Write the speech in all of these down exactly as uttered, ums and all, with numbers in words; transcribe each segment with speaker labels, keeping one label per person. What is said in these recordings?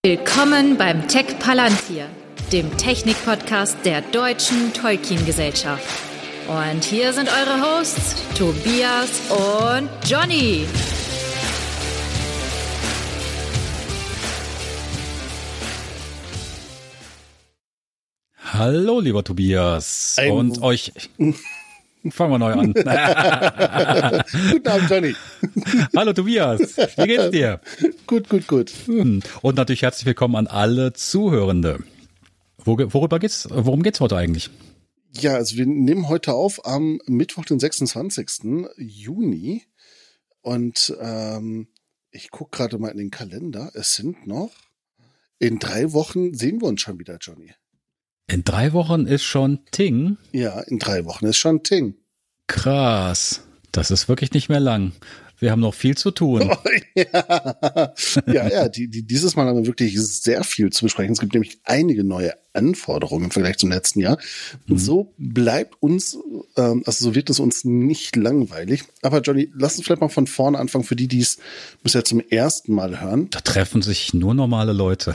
Speaker 1: Willkommen beim Tech Palantir, dem Technik-Podcast der Deutschen Tolkien-Gesellschaft. Und hier sind eure Hosts, Tobias und Johnny.
Speaker 2: Hallo, lieber Tobias. Ein und euch... Fangen wir neu an.
Speaker 3: Guten Abend, Johnny.
Speaker 2: Hallo, Tobias. Wie geht's dir?
Speaker 3: Gut, gut, gut.
Speaker 2: Und natürlich herzlich willkommen an alle Zuhörende. Worüber geht's, worum geht's heute eigentlich?
Speaker 3: Ja, also wir nehmen heute auf am Mittwoch, den sechsundzwanzigsten Juni. Und ähm, ich gucke gerade mal in den Kalender. Es sind noch, in drei Wochen sehen wir uns schon wieder, Johnny.
Speaker 2: In drei Wochen ist schon Ting?
Speaker 3: Ja, in drei Wochen ist schon Ting.
Speaker 2: Krass. Das ist wirklich nicht mehr lang. Wir haben noch viel zu tun.
Speaker 3: Oh, ja, ja, ja die, die, dieses Mal haben wir wirklich sehr viel zu besprechen. Es gibt nämlich einige neue Anforderungen im Vergleich zum letzten Jahr. Und mhm. so bleibt uns, ähm, also so wird es uns nicht langweilig. Aber Johnny, lass uns vielleicht mal von vorne anfangen, für die, die es bisher zum ersten Mal hören.
Speaker 2: Da treffen sich nur normale Leute.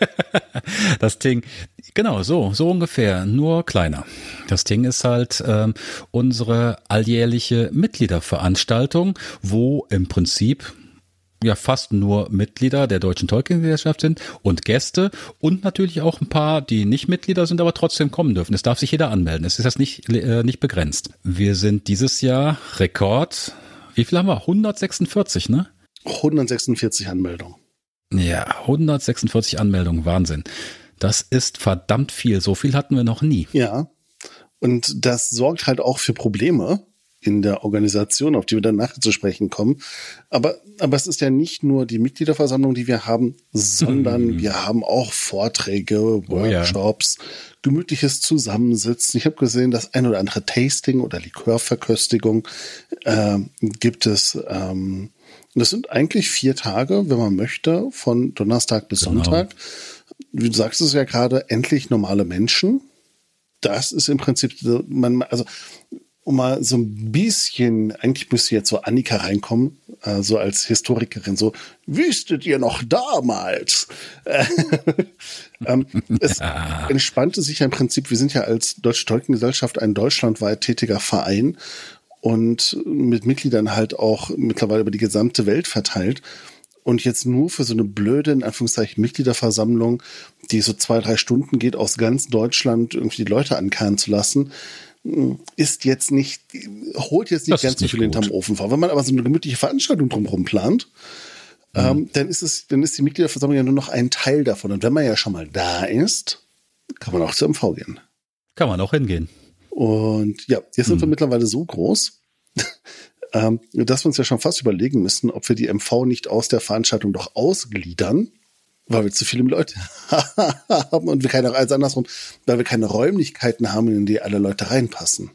Speaker 2: Das Ting, genau, so, so ungefähr, nur kleiner. Das Ting ist halt ähm, unsere alljährliche Mitgliederveranstaltung, wo im Prinzip ja fast nur Mitglieder der Deutschen Tolkien-Gesellschaft sind und Gäste und natürlich auch ein paar, die nicht Mitglieder sind, aber trotzdem kommen dürfen. Es darf sich jeder anmelden. Es ist das nicht, äh, nicht begrenzt. Wir sind dieses Jahr Rekord, wie viel haben wir? hundertsechsundvierzig, ne?
Speaker 3: hundertsechsundvierzig Anmeldungen.
Speaker 2: Ja, hundertsechsundvierzig Anmeldungen, Wahnsinn. Das ist verdammt viel. So viel hatten wir noch nie.
Speaker 3: Ja, und das sorgt halt auch für Probleme in der Organisation, auf die wir dann nachher zu sprechen kommen. Aber, aber es ist ja nicht nur die Mitgliederversammlung, die wir haben, sondern mm. wir haben auch Vorträge, Workshops, oh ja. gemütliches Zusammensitzen. Ich habe gesehen, das ein oder andere Tasting oder Likörverköstigung äh, gibt es. Ähm, das sind eigentlich vier Tage, wenn man möchte, von Donnerstag bis genau. Sonntag. Wie du sagst es ja gerade, endlich normale Menschen. Das ist im Prinzip, man, also um mal so ein bisschen, eigentlich müsste jetzt so Annika reinkommen, äh, so als Historikerin, so, wüsstet ihr noch damals? ähm, es entspannte sich ja im Prinzip, wir sind ja als Deutsche Tolkien-Gesellschaft ein deutschlandweit tätiger Verein und mit Mitgliedern halt auch mittlerweile über die gesamte Welt verteilt. Und jetzt nur für so eine blöde, in Anführungszeichen, Mitgliederversammlung, die so zwei, drei Stunden geht, aus ganz Deutschland irgendwie die Leute ankarren zu lassen, ist jetzt nicht, holt jetzt nicht das ganz so viel hinterm Ofen vor. Wenn man aber so eine gemütliche Veranstaltung drumherum plant, mhm. ähm, dann ist es, dann ist die Mitgliederversammlung ja nur noch ein Teil davon. Und wenn man ja schon mal da ist, kann man auch zur M V gehen.
Speaker 2: Kann man auch hingehen.
Speaker 3: Und ja, jetzt sind mhm. wir mittlerweile so groß, ähm, dass wir uns ja schon fast überlegen müssen, ob wir die M V nicht aus der Veranstaltung doch ausgliedern, weil wir zu viele Leute haben und wir keine, also andersrum, weil wir keine Räumlichkeiten haben, in die alle Leute reinpassen.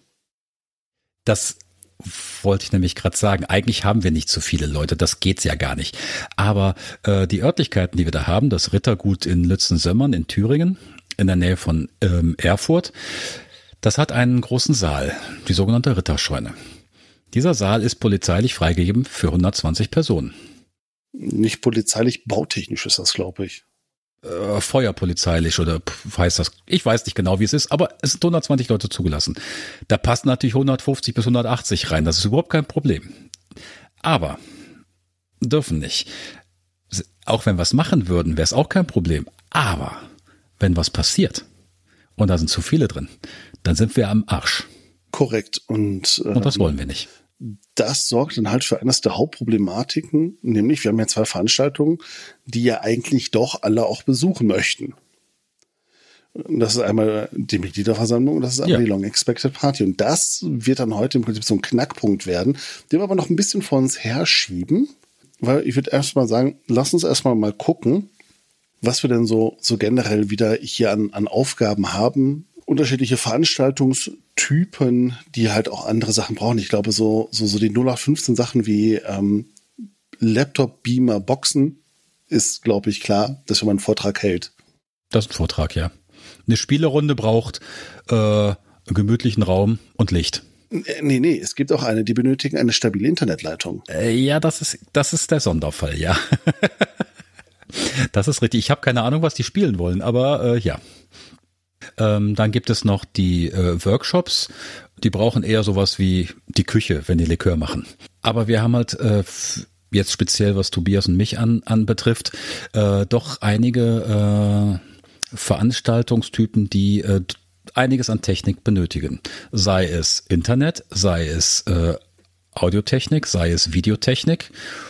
Speaker 2: Das wollte ich nämlich gerade sagen. Eigentlich haben wir nicht so viele Leute, das geht's ja gar nicht. Aber äh, die Örtlichkeiten, die wir da haben, das Rittergut in Lützen-Sömmern in Thüringen, in der Nähe von ähm, Erfurt, das hat einen großen Saal, die sogenannte Ritterscheune. Dieser Saal ist polizeilich freigegeben für hundertzwanzig Personen.
Speaker 3: Nicht polizeilich, bautechnisch ist das, glaube ich.
Speaker 2: Äh, feuerpolizeilich oder pf, heißt das. Ich weiß nicht genau, wie es ist, aber es sind hundertzwanzig Leute zugelassen. Da passen natürlich hundertfünfzig bis hundertachtzig rein. Das ist überhaupt kein Problem. Aber dürfen nicht. Auch wenn wir es machen würden, wäre es auch kein Problem. Aber wenn was passiert und da sind zu viele drin, dann sind wir am Arsch.
Speaker 3: Korrekt. Und, äh,
Speaker 2: und das wollen wir nicht.
Speaker 3: Das sorgt dann halt für eines der Hauptproblematiken, nämlich wir haben ja zwei Veranstaltungen, die ja eigentlich doch alle auch besuchen möchten. Das ist einmal die Mitgliederversammlung und das ist einmal ja. die Long Expected Party. Und das wird dann heute im Prinzip so ein Knackpunkt werden, den wir aber noch ein bisschen vor uns herschieben, weil ich würde erst mal sagen, lass uns erstmal mal gucken, was wir denn so, so generell wieder hier an, an Aufgaben haben. Unterschiedliche Veranstaltungstypen, die halt auch andere Sachen brauchen. Ich glaube, so, so, so die null acht fünfzehn Sachen wie ähm, Laptop, Beamer, Boxen ist, glaube ich, klar, dass wenn man einen Vortrag hält.
Speaker 2: Das ist ein Vortrag, ja. Eine Spielerunde braucht äh, einen gemütlichen Raum und Licht.
Speaker 3: Nee, nee, es gibt auch eine, die benötigen eine stabile Internetleitung.
Speaker 2: Äh, ja, das ist, das ist der Sonderfall, ja. Das ist richtig. Ich habe keine Ahnung, was die spielen wollen, aber äh, ja. Ähm, dann gibt es noch die äh, Workshops. Die brauchen eher sowas wie die Küche, wenn die Likör machen. Aber wir haben halt äh, jetzt speziell, was Tobias und mich an, anbetrifft, äh, doch einige äh, Veranstaltungstypen, die äh, einiges an Technik benötigen. Sei es Internet, sei es äh, Audiotechnik, sei es Videotechnik.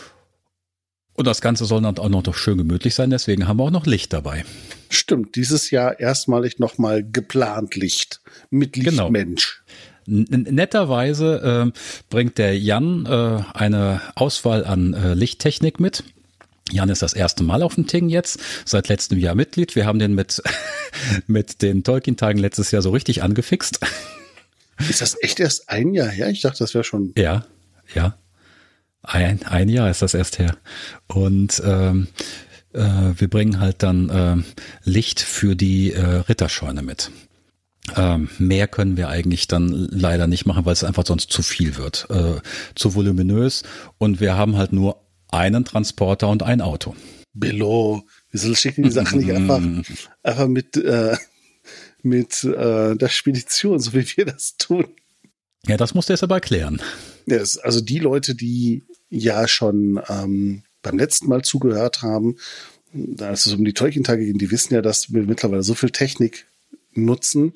Speaker 2: Und das Ganze soll dann auch noch schön gemütlich sein, deswegen haben wir auch noch Licht dabei.
Speaker 3: Stimmt, dieses Jahr erstmalig nochmal geplant Licht mit Lichtmensch.
Speaker 2: Genau. N- netterweise äh, bringt der Jan äh, eine Auswahl an äh, Lichttechnik mit. Jan ist das erste Mal auf dem Ting jetzt, seit letztem Jahr Mitglied. Wir haben den mit, mit den Tolkien-Tagen letztes Jahr so richtig angefixt.
Speaker 3: Ist das echt erst ein Jahr her? Ich dachte, das wäre schon...
Speaker 2: Ja, ja. Ein, ein Jahr ist das erst her. Und ähm, äh, wir bringen halt dann äh, Licht für die äh, Ritterscheune mit. Ähm, mehr können wir eigentlich dann leider nicht machen, weil es einfach sonst zu viel wird. Äh, zu voluminös. Und wir haben halt nur einen Transporter und ein Auto.
Speaker 3: Billo, wieso schicken die Sachen nicht einfach, einfach mit, äh, mit äh, der Spedition, so wie wir das tun?
Speaker 2: Ja, das musst du jetzt aber erklären.
Speaker 3: Ja, das, also die Leute, die ja schon ähm, beim letzten Mal zugehört haben, als es um die Tolkien-Tage ging, die wissen ja, dass wir mittlerweile so viel Technik nutzen,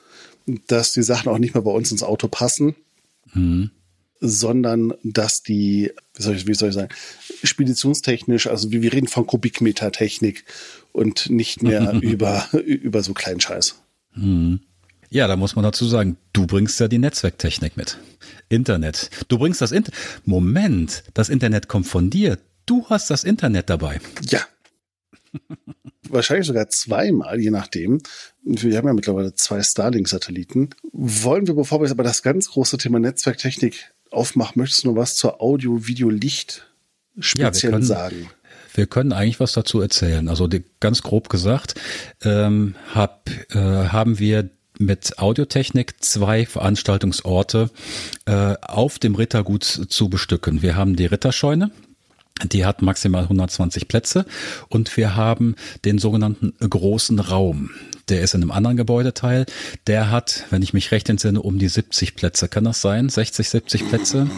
Speaker 3: dass die Sachen auch nicht mehr bei uns ins Auto passen, mhm. sondern dass die, wie soll ich, wie soll ich sagen, speditionstechnisch, also wir reden von Kubikmeter-Technik und nicht mehr über, über so kleinen Scheiß.
Speaker 2: Mhm. Ja, da muss man dazu sagen, du bringst ja die Netzwerktechnik mit. Internet. Du bringst das Internet. Moment, das Internet kommt von dir. Du hast das Internet dabei.
Speaker 3: Ja. Wahrscheinlich sogar zweimal, je nachdem. Wir haben ja mittlerweile zwei Starlink-Satelliten. Wollen wir, bevor wir aber das ganz große Thema Netzwerktechnik aufmachen, möchtest du noch was zur Audio, Video, Licht speziell ja, wir können, sagen?
Speaker 2: Wir können eigentlich was dazu erzählen. Also die, ganz grob gesagt, ähm, hab, äh, haben wir mit Audiotechnik zwei Veranstaltungsorte äh, auf dem Rittergut zu bestücken. Wir haben die Ritterscheune, die hat maximal hundertzwanzig Plätze und wir haben den sogenannten großen Raum. Der ist in einem anderen Gebäudeteil. Der hat, wenn ich mich recht entsinne, um die siebzig Plätze. Kann das sein? sechzig, siebzig Plätze?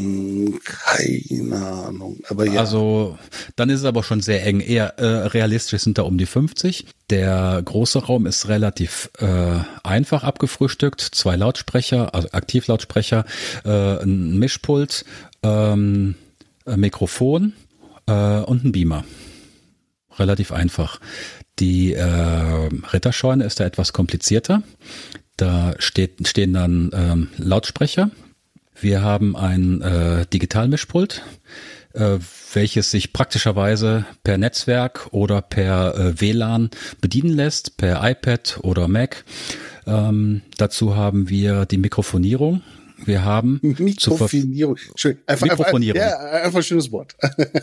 Speaker 3: Keine Ahnung, aber ja.
Speaker 2: Also dann ist es aber schon sehr eng. Eher äh, realistisch sind da um die fünfzig. Der große Raum ist relativ äh, einfach abgefrühstückt. Zwei Lautsprecher, also Aktivlautsprecher, äh, ein Mischpult, ähm, ein Mikrofon äh, und ein Beamer. Relativ einfach. Die äh, Ritterscheune ist da etwas komplizierter. Da steht, stehen dann ähm, Lautsprecher. Wir haben ein äh, Digitalmischpult, äh, welches sich praktischerweise per Netzwerk oder per äh, W L A N bedienen lässt, per iPad oder Mac. Ähm, dazu haben wir die Mikrofonierung. Wir haben
Speaker 3: Mikrofonierung. Schön. Einfach,
Speaker 2: Mikrofonierung.
Speaker 3: Einfach, ja, einfach ein schönes Wort.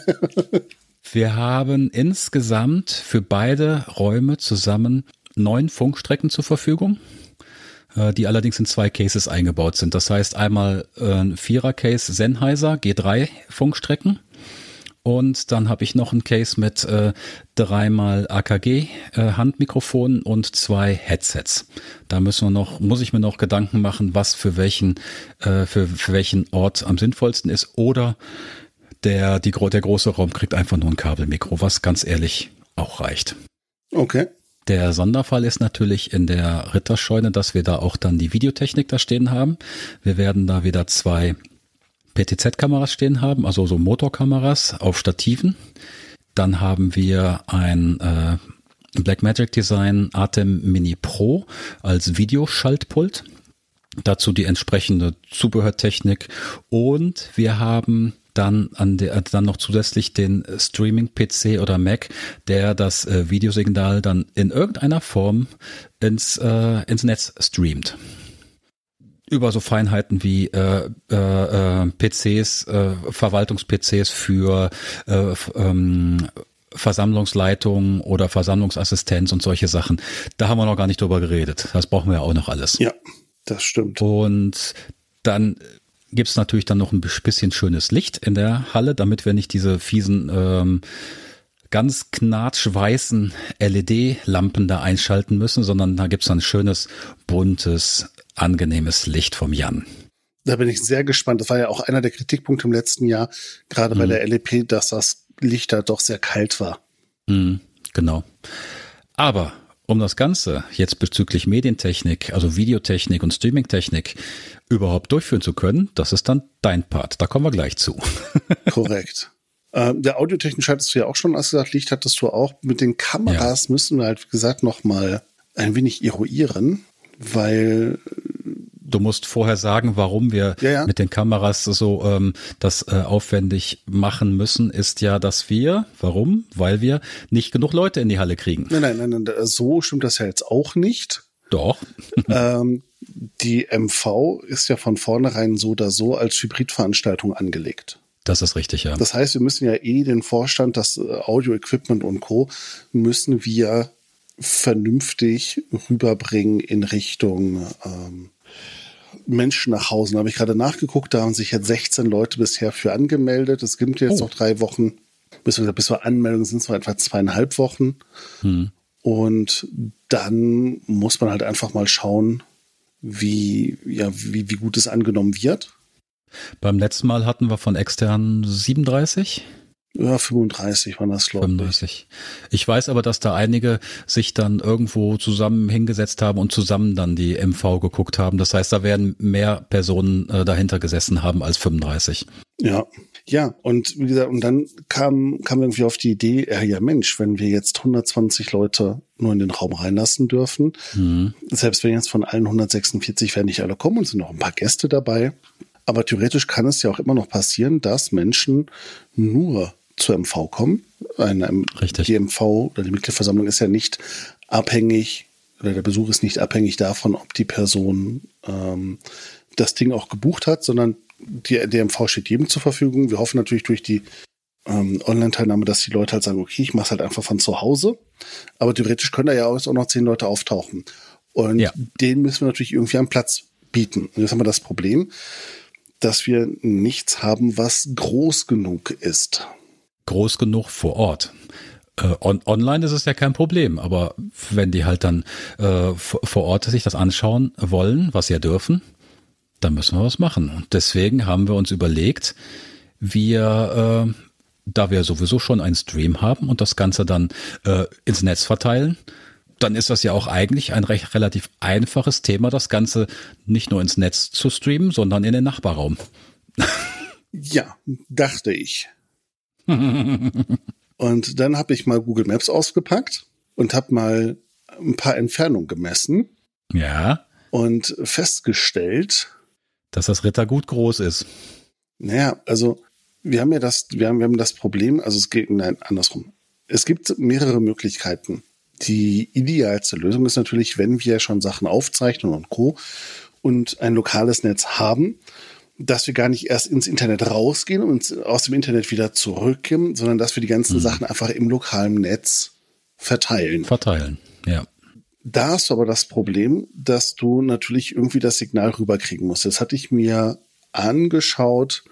Speaker 2: Wir haben insgesamt für beide Räume zusammen neun Funkstrecken zur Verfügung, die allerdings in zwei Cases eingebaut sind. Das heißt einmal ein Vierer-Case Sennheiser G drei Funkstrecken und dann habe ich noch ein Case mit äh, dreimal A K G äh, Handmikrofonen und zwei Headsets. Da müssen wir noch, muss ich mir noch Gedanken machen, was für welchen äh, für, für welchen Ort am sinnvollsten ist oder der die der große Raum kriegt einfach nur ein Kabelmikro, was ganz ehrlich auch reicht.
Speaker 3: Okay.
Speaker 2: Der Sonderfall ist natürlich in der Ritterscheune, dass wir da auch dann die Videotechnik da stehen haben. Wir werden da wieder zwei P T Z-Kameras stehen haben, also so Motorkameras auf Stativen. Dann haben wir ein äh, Blackmagic Design Atem Mini Pro als Videoschaltpult. Dazu die entsprechende Zubehörtechnik und wir haben dann an der dann noch zusätzlich den Streaming-P C oder Mac, der das äh, Videosignal dann in irgendeiner Form ins äh, ins Netz streamt. Über so Feinheiten wie äh, äh, P Cs, äh, Verwaltungs-P Cs für äh, ähm, Versammlungsleitung oder Versammlungsassistenz und solche Sachen. Da haben wir noch gar nicht drüber geredet. Das brauchen wir ja auch noch alles.
Speaker 3: Ja, das stimmt.
Speaker 2: Und dann gibt's natürlich dann noch ein bisschen schönes Licht in der Halle, damit wir nicht diese fiesen ähm, ganz knatschweißen L E D-Lampen da einschalten müssen, sondern da gibt's dann schönes, buntes, angenehmes Licht vom Jan.
Speaker 3: Da bin ich sehr gespannt. Das war ja auch einer der Kritikpunkte im letzten Jahr, gerade bei mhm. der L E P, dass das Licht da doch sehr kalt war.
Speaker 2: Mhm, genau. Aber um das Ganze jetzt bezüglich Medientechnik, also Videotechnik und Streamingtechnik überhaupt durchführen zu können, das ist dann dein Part. Da kommen wir gleich zu.
Speaker 3: Korrekt. Äh, der Audiotechnik hattest du ja auch schon, als gesagt, Licht hattest du auch. Mit den Kameras ja. müssen wir halt, wie gesagt, noch mal ein wenig eruieren, weil
Speaker 2: du musst vorher sagen, warum wir ja, ja. mit den Kameras so ähm, das äh, aufwendig machen müssen, ist ja, dass wir, warum? Weil wir nicht genug Leute in die Halle kriegen.
Speaker 3: Nein, nein, nein, nein so stimmt das ja jetzt auch nicht.
Speaker 2: Doch.
Speaker 3: ähm, die M V ist ja von vornherein so oder so als Hybridveranstaltung angelegt.
Speaker 2: Das ist richtig, ja.
Speaker 3: Das heißt, wir müssen ja eh den Vorstand, das Audio-Equipment und Co. müssen wir vernünftig rüberbringen in Richtung ähm, Menschen nach Hause. Da habe ich gerade nachgeguckt, da haben sich jetzt sechzehn Leute bisher für angemeldet. Es gibt jetzt oh. noch drei Wochen, bis wir, bis wir Anmeldungen sind, so etwa zweieinhalb Wochen. Hm. Und dann muss man halt einfach mal schauen, wie, ja, wie, wie gut es angenommen wird.
Speaker 2: Beim letzten Mal hatten wir von externen siebenunddreißig?
Speaker 3: Ja, fünfunddreißig waren das, glaube ich.
Speaker 2: fünfunddreißig. Ich weiß aber, dass da einige sich dann irgendwo zusammen hingesetzt haben und zusammen dann die M V geguckt haben. Das heißt, da werden mehr Personen äh, dahinter gesessen haben als fünfunddreißig.
Speaker 3: Ja, ja. Und wie gesagt, und dann kam, kam irgendwie auf die Idee, ja, ja Mensch, wenn wir jetzt hundertzwanzig Leute nur in den Raum reinlassen dürfen, mhm. selbst wenn jetzt von allen hundertsechsundvierzig werden nicht alle kommen und sind noch ein paar Gäste dabei. Aber theoretisch kann es ja auch immer noch passieren, dass Menschen nur zur M V kommen. Eine,
Speaker 2: Richtig.
Speaker 3: Die M V oder die Mitgliederversammlung ist ja nicht abhängig, oder der Besuch ist nicht abhängig davon, ob die Person ähm, das Ding auch gebucht hat, sondern die, die M V steht jedem zur Verfügung. Wir hoffen natürlich durch die ähm, Online-Teilnahme, dass die Leute halt sagen, okay, ich mache es halt einfach von zu Hause. Aber theoretisch können da ja auch noch zehn Leute auftauchen. Und ja. denen müssen wir natürlich irgendwie einen Platz bieten. Und jetzt haben wir das Problem, dass wir nichts haben, was groß genug ist.
Speaker 2: Groß genug vor Ort. Äh, on, online ist es ja kein Problem, aber wenn die halt dann äh, vor Ort sich das anschauen wollen, was sie ja dürfen, dann müssen wir was machen. Und deswegen haben wir uns überlegt, wir, äh, da wir sowieso schon einen Stream haben und das Ganze dann äh, ins Netz verteilen, dann ist das ja auch eigentlich ein recht relativ einfaches Thema, das Ganze nicht nur ins Netz zu streamen, sondern in den Nachbarraum.
Speaker 3: Ja, dachte ich. Und dann habe ich mal Google Maps ausgepackt und habe mal ein paar Entfernungen gemessen.
Speaker 2: Ja.
Speaker 3: Und festgestellt,
Speaker 2: dass das Rittergut groß ist.
Speaker 3: Naja, also wir haben ja das, wir haben, wir haben das Problem, also es geht, nein, andersrum. Es gibt mehrere Möglichkeiten. Die idealste Lösung ist natürlich, wenn wir schon Sachen aufzeichnen und Co. und ein lokales Netz haben, dass wir gar nicht erst ins Internet rausgehen und aus dem Internet wieder zurückgehen, sondern dass wir die ganzen mhm. Sachen einfach im lokalen Netz verteilen.
Speaker 2: Verteilen, ja.
Speaker 3: Da hast du aber das Problem, dass du natürlich irgendwie das Signal rüberkriegen musst. Das hatte ich mir angeschaut.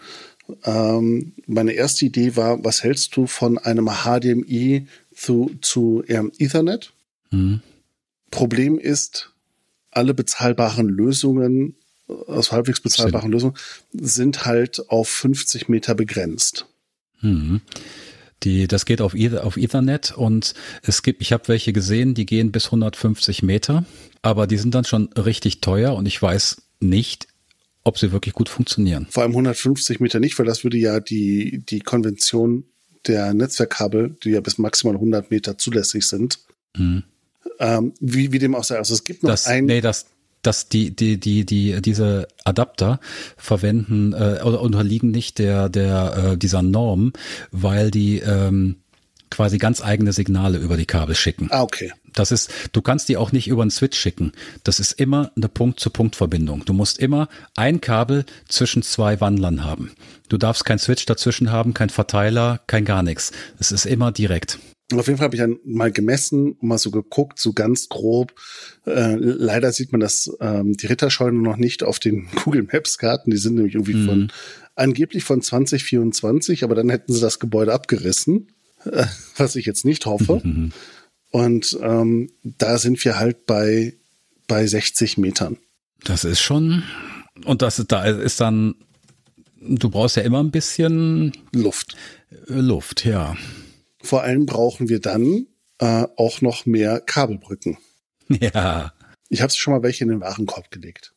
Speaker 3: Ähm, meine erste Idee war, was hältst du von einem H D M I zu, zu ähm, Ethernet? Mhm. Problem ist, alle bezahlbaren Lösungen, also halbwegs bezahlbaren sind. Lösungen, sind halt auf fünfzig Meter begrenzt.
Speaker 2: Mhm. Die, das geht auf, auf Ethernet und es gibt, ich habe welche gesehen, die gehen bis hundertfünfzig Meter, aber die sind dann schon richtig teuer und ich weiß nicht, ob sie wirklich gut funktionieren.
Speaker 3: Vor allem hundertfünfzig Meter nicht, weil das würde ja die, die Konvention der Netzwerkkabel, die ja bis maximal hundert Meter zulässig sind, mhm. ähm, wie, wie dem auch sei. Also es gibt noch
Speaker 2: das,
Speaker 3: ein...
Speaker 2: Nee, das, das, die, die, die, die, diese Adapter verwenden äh, oder unterliegen nicht der, der, äh, dieser Norm, weil die ähm, quasi ganz eigene Signale über die Kabel schicken.
Speaker 3: Ah, okay.
Speaker 2: Das ist, du kannst die auch nicht über einen Switch schicken. Das ist immer eine Punkt-zu-Punkt-Verbindung. Du musst immer ein Kabel zwischen zwei Wandlern haben. Du darfst keinen Switch dazwischen haben, kein Verteiler, kein gar nichts. Es ist immer direkt.
Speaker 3: Auf jeden Fall habe ich dann mal gemessen und mal so geguckt, so ganz grob. Äh, leider sieht man das, ähm, die Ritterscheune noch nicht auf den Google Maps Karten. Die sind nämlich irgendwie mhm. von, angeblich von zwanzig vierundzwanzig, aber dann hätten sie das Gebäude abgerissen. äh, was ich jetzt nicht hoffe. Mhm. Und ähm, da sind wir halt bei, bei sechzig Metern.
Speaker 2: Das ist schon, und das ist, da ist dann, du brauchst ja immer ein bisschen
Speaker 3: Luft.
Speaker 2: Luft, ja.
Speaker 3: Vor allem brauchen wir dann äh, auch noch mehr Kabelbrücken.
Speaker 2: Ja.
Speaker 3: Ich habe schon mal welche in den Warenkorb gelegt.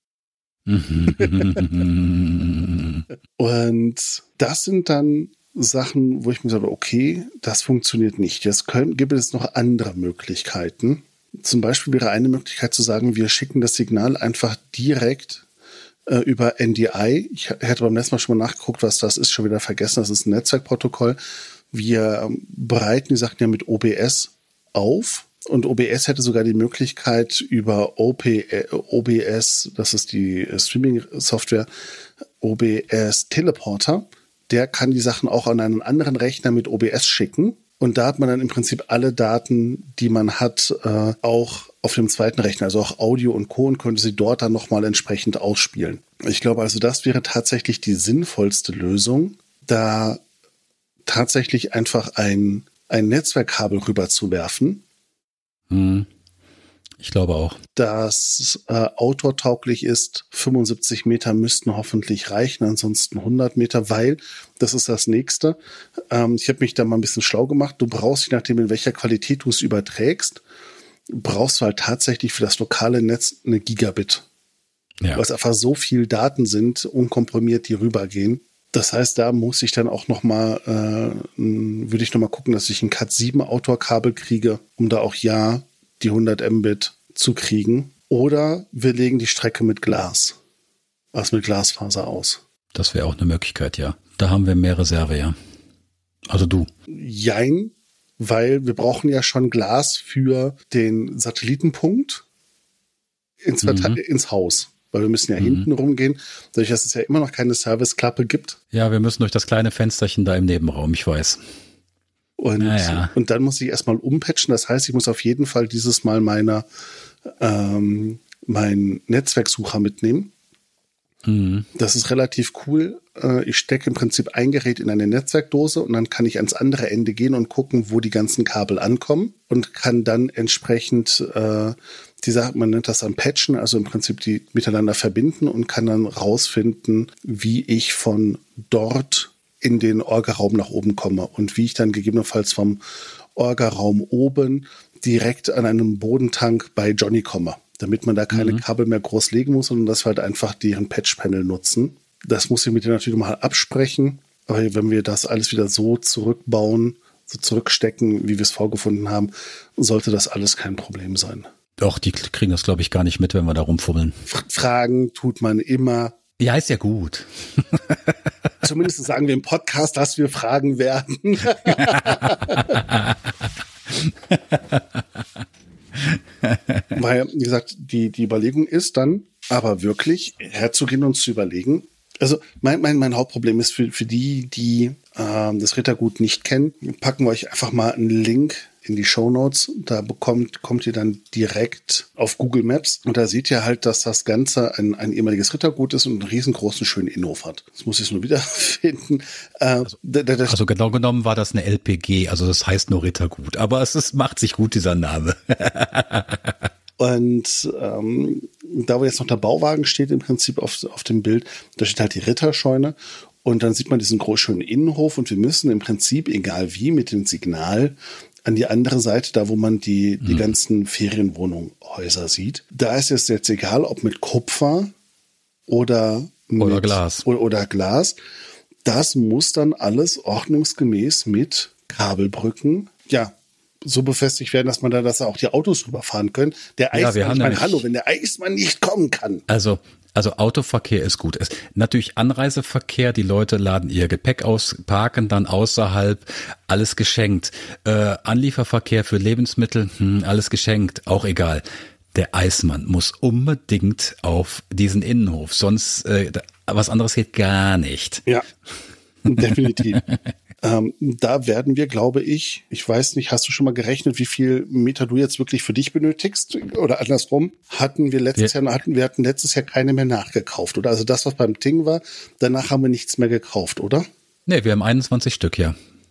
Speaker 3: Und das sind dann Sachen, wo ich mir sage, okay, das funktioniert nicht. Jetzt können, gibt es noch andere Möglichkeiten. Zum Beispiel wäre eine Möglichkeit zu sagen, wir schicken das Signal einfach direkt äh, über N D I. Ich hätte beim letzten Mal schon mal nachgeguckt, was das ist, schon wieder vergessen. Das ist ein Netzwerkprotokoll. Wir ähm, bereiten die Sachen ja mit O B S auf. Und O B S hätte sogar die Möglichkeit über O B S, das ist die Streaming-Software, O B S Teleporter, der kann die Sachen auch an einen anderen Rechner mit O B S schicken. Und da hat man dann im Prinzip alle Daten, die man hat, äh, auch auf dem zweiten Rechner, also auch Audio und Co. und könnte sie dort dann nochmal entsprechend ausspielen. Ich glaube also, das wäre tatsächlich die sinnvollste Lösung, da tatsächlich einfach ein, ein Netzwerkkabel rüber zu werfen.
Speaker 2: Ich glaube auch.
Speaker 3: Das äh, outdoor-tauglich ist. fünfundsiebzig Meter müssten hoffentlich reichen, ansonsten hundert Meter, weil, das ist das Nächste. Ähm, ich habe mich da mal ein bisschen schlau gemacht. Du brauchst, je nachdem, in welcher Qualität du es überträgst, brauchst du halt tatsächlich für das lokale Netz eine Gigabit. Ja. Was einfach so viel Daten sind, unkomprimiert, die rübergehen. Das heißt, da muss ich dann auch noch mal, äh, würde ich noch mal gucken, dass ich ein Cat sieben Outdoor-Kabel kriege, um da auch ja die hundert Mbit zu kriegen. Oder wir legen die Strecke mit Glas, also mit Glasfaser aus.
Speaker 2: Das wäre auch eine Möglichkeit, ja. Da haben wir mehr Reserve, ja. Also du.
Speaker 3: Jein, weil wir brauchen ja schon Glas für den Satellitenpunkt ins, mhm. ins Haus. Weil wir müssen ja mhm. hinten rumgehen, dadurch, dass es ja immer noch keine Serviceklappe gibt.
Speaker 2: Ja, wir müssen durch das kleine Fensterchen da im Nebenraum, ich weiß.
Speaker 3: Und, naja. und dann muss ich erstmal umpatchen. Das heißt, ich muss auf jeden Fall dieses Mal meiner, ähm, meinen Netzwerksucher mitnehmen. Mhm. Das ist relativ cool. Ich stecke im Prinzip ein Gerät in eine Netzwerkdose und dann kann ich ans andere Ende gehen und gucken, wo die ganzen Kabel ankommen und kann dann entsprechend äh, die Sache, man nennt das dann Patchen, also im Prinzip die miteinander verbinden und kann dann rausfinden, wie ich von dort in den Orga-Raum nach oben komme und wie ich dann gegebenenfalls vom Orga-Raum oben direkt an einen Bodentank bei Johnny komme, damit man da keine mhm. Kabel mehr groß legen muss, sondern dass wir halt einfach deren Patch-Panel nutzen. Das muss ich mit denen natürlich mal absprechen, aber wenn wir das alles wieder so zurückbauen, so zurückstecken, wie wir es vorgefunden haben, sollte das alles kein Problem sein.
Speaker 2: Doch, die kriegen das, glaube ich, gar nicht mit, wenn wir da rumfummeln.
Speaker 3: Fragen tut man immer.
Speaker 2: Ja, ist ja gut.
Speaker 3: Zumindest sagen wir im Podcast, dass wir fragen werden. Weil, wie gesagt, die, die Überlegung ist dann aber wirklich herzugehen und zu überlegen. Also mein, mein, mein Hauptproblem ist für, für die, die ähm, das Rittergut nicht kennen, packen wir euch einfach mal einen Link in die Shownotes. Da bekommt, kommt ihr dann direkt auf Google Maps und da seht ihr halt, dass das Ganze ein, ein ehemaliges Rittergut ist und einen riesengroßen schönen Innenhof hat. Das muss ich nur wiederfinden. Äh,
Speaker 2: also, da, da, also genau genommen war das eine L P G, also das heißt nur Rittergut, aber es ist, macht sich gut, dieser Name.
Speaker 3: Und ähm, da, wo jetzt noch der Bauwagen steht, im Prinzip auf, auf dem Bild, da steht halt die Ritterscheune. Und dann sieht man diesen groß schönen Innenhof und wir müssen im Prinzip, egal wie, mit dem Signal an die andere Seite, da wo man die, die mhm. ganzen Ferienwohnungshäuser sieht. Da ist es jetzt egal, ob mit Kupfer oder, mit,
Speaker 2: oder Glas.
Speaker 3: Oder, oder Glas. Das muss dann alles ordnungsgemäß mit Kabelbrücken, ja, so befestigt werden, dass man da, dass auch die Autos rüberfahren können. Der Eismann,
Speaker 2: ja,
Speaker 3: ich meine, hallo, wenn der Eismann nicht kommen kann.
Speaker 2: Also, also Autoverkehr ist gut. Es, natürlich Anreiseverkehr, die Leute laden ihr Gepäck aus, parken dann außerhalb, alles geschenkt. Äh, Anlieferverkehr für Lebensmittel, hm, alles geschenkt, auch egal. Der Eismann muss unbedingt auf diesen Innenhof, sonst äh, was anderes geht gar nicht.
Speaker 3: Ja, definitiv. Ähm, da werden wir, glaube ich, ich weiß nicht, hast du schon mal gerechnet, wie viel Meter du jetzt wirklich für dich benötigst? Oder andersrum, hatten wir letztes ja. Jahr, hatten wir hatten letztes Jahr keine mehr nachgekauft, oder? Also das, was beim Ting war, danach haben wir nichts mehr gekauft, oder?
Speaker 2: Nee, wir haben einundzwanzig Stück, ja.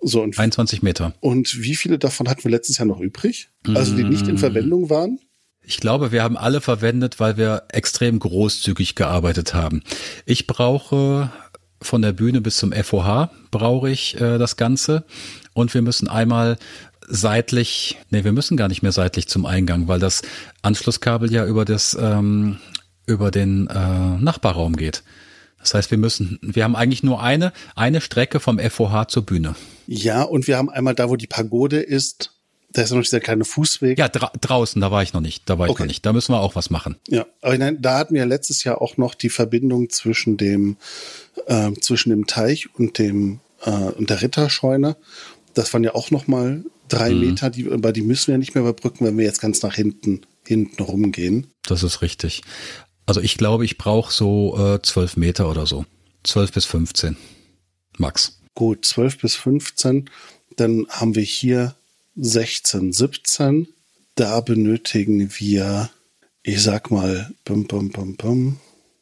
Speaker 3: So, und
Speaker 2: einundzwanzig Meter.
Speaker 3: Und wie viele davon hatten wir letztes Jahr noch übrig? Also die nicht in Verwendung waren?
Speaker 2: Ich glaube, wir haben alle verwendet, weil wir extrem großzügig gearbeitet haben. Ich brauche von der Bühne bis zum F O H brauche ich äh, das Ganze. Und wir müssen einmal seitlich, nee, wir müssen gar nicht mehr seitlich zum Eingang, weil das Anschlusskabel ja über das ähm, über den äh, Nachbarraum geht. Das heißt, wir müssen, wir haben eigentlich nur eine eine Strecke vom F O H zur Bühne.
Speaker 3: Ja, und wir haben einmal da, wo die Pagode ist, da ist noch dieser kleine Fußweg.
Speaker 2: Ja, dra- draußen, da war ich noch nicht, da war ich
Speaker 3: Okay.
Speaker 2: noch nicht. Da müssen wir auch was machen.
Speaker 3: Ja, aber nein, da hatten wir letztes Jahr auch noch die Verbindung zwischen dem äh, zwischen dem Teich und dem äh, und der Ritterscheune. Das waren ja auch noch mal drei mhm. Meter, die, aber die müssen wir nicht mehr überbrücken, wenn wir jetzt ganz nach hinten hinten rumgehen.
Speaker 2: Das ist richtig. Also ich glaube, ich brauche so äh, zwölf Meter oder so. zwölf bis fünfzehn. Max.
Speaker 3: Gut, zwölf bis fünfzehn. Dann haben wir hier sechzehn, siebzehn. Da benötigen wir, ich sag mal, bum, bum, bum, bum,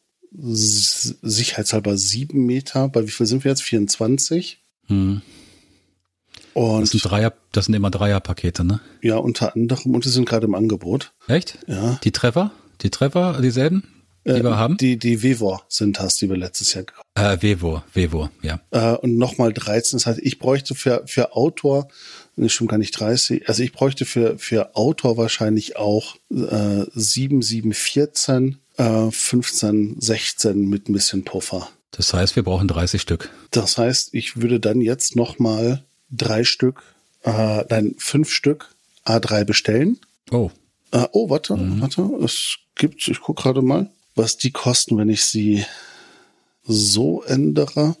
Speaker 3: s- sicherheitshalber sieben Meter. Bei wie viel sind wir jetzt? vierundzwanzig.
Speaker 2: Hm.
Speaker 3: Und
Speaker 2: Das sind Dreier, das sind immer Dreierpakete, ne?
Speaker 3: ja, unter anderem, und die sind gerade im Angebot.
Speaker 2: Echt?
Speaker 3: Ja.
Speaker 2: Die Treffer? Die Treffer, dieselben, die
Speaker 3: Äh,
Speaker 2: wir haben?
Speaker 3: Die, die Vevor sind das, die wir letztes Jahr gekauft
Speaker 2: Äh, Vevor, Vevor, ja.
Speaker 3: haben. Äh, und nochmal dreizehn. Das heißt, ich bräuchte für, für Outdoor, das stimmt gar nicht dreißig, also ich bräuchte für, für Outdoor wahrscheinlich auch äh, sieben, sieben, vierzehn, äh, fünfzehn, sechzehn mit ein bisschen Puffer.
Speaker 2: Das heißt, wir brauchen dreißig Stück.
Speaker 3: Das heißt, ich würde dann jetzt nochmal drei Stück, äh, nein, fünf Stück A drei bestellen.
Speaker 2: Oh,
Speaker 3: Äh, oh, warte,
Speaker 2: Mhm.
Speaker 3: warte, es gibt, ich gucke gerade mal, was die kosten, wenn ich sie so ändere.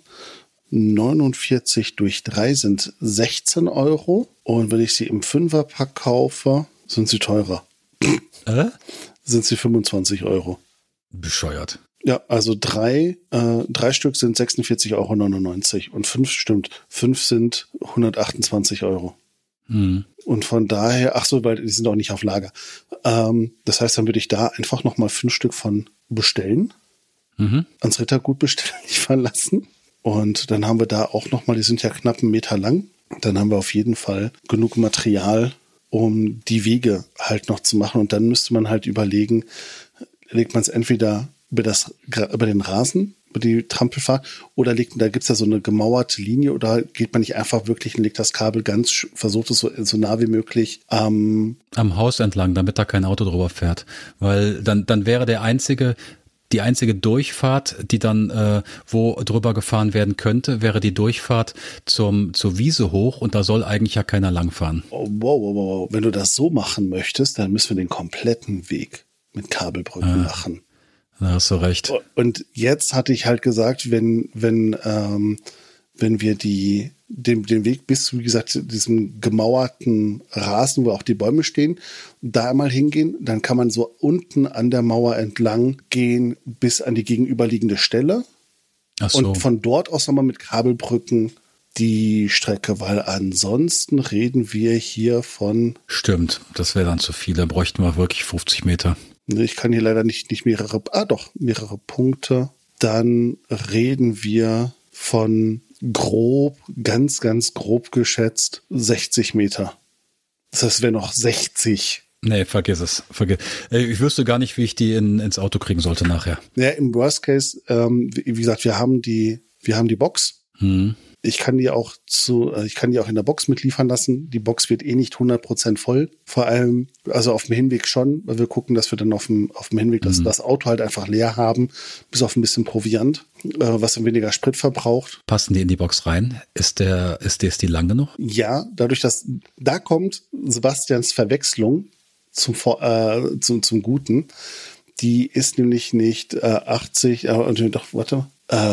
Speaker 3: neunundvierzig durch drei sind sechzehn Euro. Und wenn ich sie im Fünferpack kaufe, sind sie teurer.
Speaker 2: äh?
Speaker 3: Sind sie fünfundzwanzig Euro.
Speaker 2: Bescheuert.
Speaker 3: Ja, also drei, äh, drei Stück sind sechsundvierzig Euro neunundneunzig und fünf stimmt, fünf sind hundertachtundzwanzig Euro.
Speaker 2: Hm.
Speaker 3: Und von daher, ach so, weil die sind auch nicht auf Lager. Ähm, das heißt, dann würde ich da einfach nochmal fünf Stück von bestellen,
Speaker 2: Mhm.
Speaker 3: ans Rittergut bestellen, liefern lassen. Und dann haben wir da auch nochmal, die sind ja knapp einen Meter lang. Dann haben wir auf jeden Fall genug Material, um die Wege halt noch zu machen. Und dann müsste man halt überlegen, legt man es entweder über das, über den Rasen, über die Trampelfahrt, oder legt, da gibt's ja so eine gemauerte Linie, oder geht man nicht einfach wirklich und legt das Kabel ganz, sch- versucht es so, so nah wie möglich, ähm,
Speaker 2: Am Haus entlang, damit da kein Auto drüber fährt. Weil dann, dann wäre der einzige, die einzige Durchfahrt, die dann, äh, wo drüber gefahren werden könnte, wäre die Durchfahrt zum, zur Wiese hoch, und da soll eigentlich ja keiner langfahren.
Speaker 3: oh, wow, wow, wow, wenn du das so machen möchtest, dann müssen wir den kompletten Weg mit Kabelbrücken machen.
Speaker 2: Da hast du recht.
Speaker 3: Und jetzt hatte ich halt gesagt, wenn, wenn, ähm, wenn wir die, den, den Weg bis zu, wie gesagt, diesem gemauerten Rasen, wo auch die Bäume stehen, da einmal hingehen, dann kann man so unten an der Mauer entlang gehen bis an die gegenüberliegende Stelle.
Speaker 2: Ach so.
Speaker 3: Und von dort aus nochmal mit Kabelbrücken die Strecke, weil ansonsten reden wir hier von,
Speaker 2: Stimmt, das wäre dann zu viel. Da bräuchten wir wirklich fünfzig Meter.
Speaker 3: ich kann hier leider nicht, nicht mehrere, ah doch, mehrere Punkte. Dann reden wir von grob, ganz, ganz grob geschätzt sechzig Meter. Das heißt, wäre noch sechzig.
Speaker 2: Nee, vergiss es. Vergiss. Ey, Ich wüsste gar nicht, wie ich die in, ins Auto kriegen sollte nachher.
Speaker 3: Ja, im Worst Case, ähm, wie, wie gesagt, wir haben die, wir haben die Box.
Speaker 2: Hm.
Speaker 3: Ich kann die auch zu, äh, ich kann die auch in der Box mitliefern lassen. Die Box wird eh nicht hundert Prozent voll. Vor allem, also auf dem Hinweg schon, weil wir gucken, dass wir dann auf dem, auf dem Hinweg das,
Speaker 2: Mhm.
Speaker 3: das Auto halt einfach leer haben, bis auf ein bisschen Proviant, äh, was dann weniger Sprit verbraucht.
Speaker 2: Passen die in die Box rein? Ist der, ist die, ist die lang genug?
Speaker 3: Ja, dadurch, dass, da kommt Sebastians Verwechslung zum, Vor- äh, zum, zum Guten. Die ist nämlich nicht äh, achtzig, äh, doch, warte,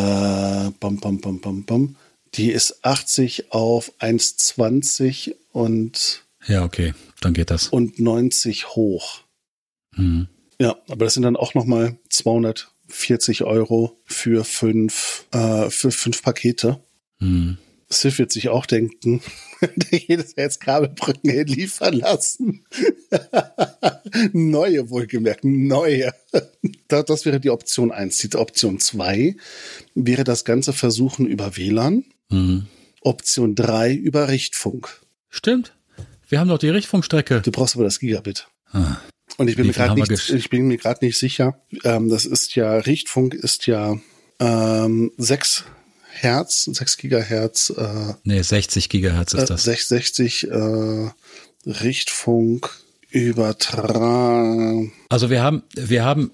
Speaker 3: äh, bam, bam, bam, bam, bam. Die ist achtzig auf eins zwanzig und,
Speaker 2: Ja, okay, dann geht das.
Speaker 3: und neunzig hoch.
Speaker 2: Mhm.
Speaker 3: Ja, aber das sind dann auch nochmal zweihundertvierzig Euro für fünf, äh, für fünf Pakete.
Speaker 2: Mhm.
Speaker 3: Sif wird sich auch denken, der jedes Jahr jetzt Kabelbrücken hinliefern lassen. Neue, wohlgemerkt, neue. Das, das wäre die Option eins. Die Option zwei wäre das Ganze versuchen über W L A N.
Speaker 2: Mhm.
Speaker 3: Option drei über Richtfunk.
Speaker 2: Stimmt. Wir haben doch die Richtfunkstrecke.
Speaker 3: Du brauchst aber das Gigabit.
Speaker 2: Ah.
Speaker 3: Und ich bin
Speaker 2: Wie
Speaker 3: mir
Speaker 2: viel
Speaker 3: gerade
Speaker 2: haben wir
Speaker 3: nicht,
Speaker 2: gesch-
Speaker 3: ich bin mir gerade nicht sicher. Ähm, das ist ja, Richtfunk ist ja ähm, sechs Hertz, sechs Gigahertz, äh,
Speaker 2: Nee, sechzig Gigahertz ist
Speaker 3: äh,
Speaker 2: das.
Speaker 3: sechsundsiebzig äh, Richtfunk übertragen.
Speaker 2: Also wir haben, wir haben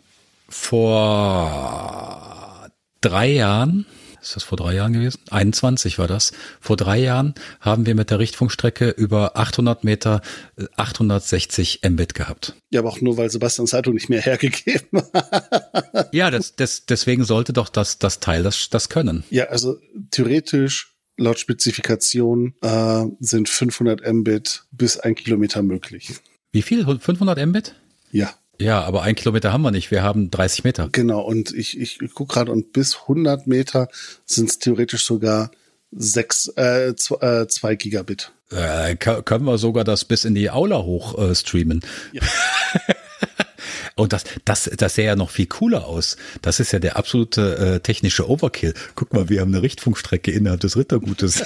Speaker 2: vor drei Jahren, ist das vor drei Jahren gewesen? einundzwanzig war das. Vor drei Jahren haben wir mit der Richtfunkstrecke über achthundert Meter äh, achthundertsechzig Mbit gehabt.
Speaker 3: Ja, aber auch nur, weil Sebastian Zeitung nicht mehr hergegeben hat.
Speaker 2: Ja, das, das, deswegen sollte doch das, das Teil das, das können.
Speaker 3: Ja, also theoretisch laut Spezifikation äh, sind fünfhundert Mbit bis ein Kilometer möglich.
Speaker 2: Wie viel? fünfhundert Mbit?
Speaker 3: Ja.
Speaker 2: Ja, aber ein Kilometer haben wir nicht. Wir haben dreißig Meter.
Speaker 3: Genau, und ich, ich, ich gucke gerade, und bis hundert Meter sind es theoretisch sogar sechs, äh, zwei, äh, zwei Gigabit.
Speaker 2: Äh, können wir sogar das bis in die Aula hoch äh, streamen.
Speaker 3: Ja.
Speaker 2: Und das, das, das sähe ja noch viel cooler aus. Das ist ja der absolute äh, technische Overkill. Guck mal, wir haben eine Richtfunkstrecke innerhalb des Rittergutes.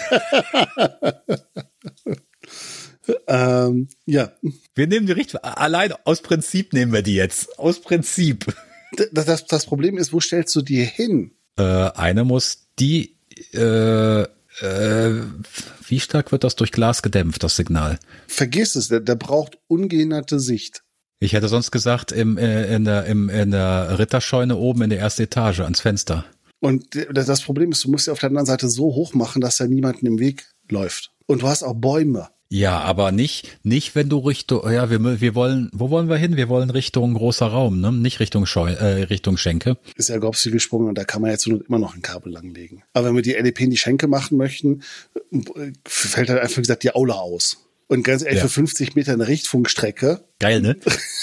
Speaker 3: ähm, ja.
Speaker 2: Wir nehmen die Richtfunk. Allein aus Prinzip nehmen wir die jetzt. Aus Prinzip.
Speaker 3: Das, das, das Problem ist, wo stellst du die hin?
Speaker 2: Äh, eine muss die, äh, äh, wie stark wird das durch Glas gedämpft, das Signal?
Speaker 3: Vergiss es, der, der braucht ungehinderte Sicht.
Speaker 2: Ich hätte sonst gesagt, im, äh, in, der, im, in der Ritterscheune oben in der ersten Etage ans Fenster.
Speaker 3: Und das Problem ist, du musst ja auf der anderen Seite so hoch machen, dass da niemanden im Weg läuft. Und du hast auch Bäume.
Speaker 2: Ja, aber nicht, nicht wenn du Richtung, ja, wir, wir wollen, wo wollen wir hin? Wir wollen Richtung großer Raum, ne? Nicht Richtung Scheu, äh, Richtung Schenke.
Speaker 3: Ist ja Gopsi gesprungen, und da kann man jetzt nur immer noch ein Kabel langlegen. Aber wenn wir die L E P in die Schenke machen möchten, fällt halt einfach gesagt die Aula aus. Und ganz ehrlich,
Speaker 2: Ja.
Speaker 3: für fünfzig Meter eine Richtfunkstrecke.
Speaker 2: Geil, ne?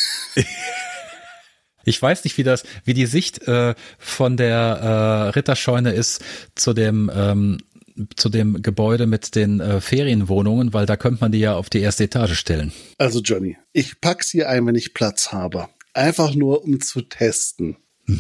Speaker 2: Ich weiß nicht, wie das, wie die Sicht äh, von der äh, Ritterscheune ist zu dem ähm, zu dem Gebäude mit den äh, Ferienwohnungen, weil da könnte man die ja auf die erste Etage stellen.
Speaker 3: Also Johnny, ich pack's hier ein, wenn ich Platz habe. Einfach nur, um zu testen.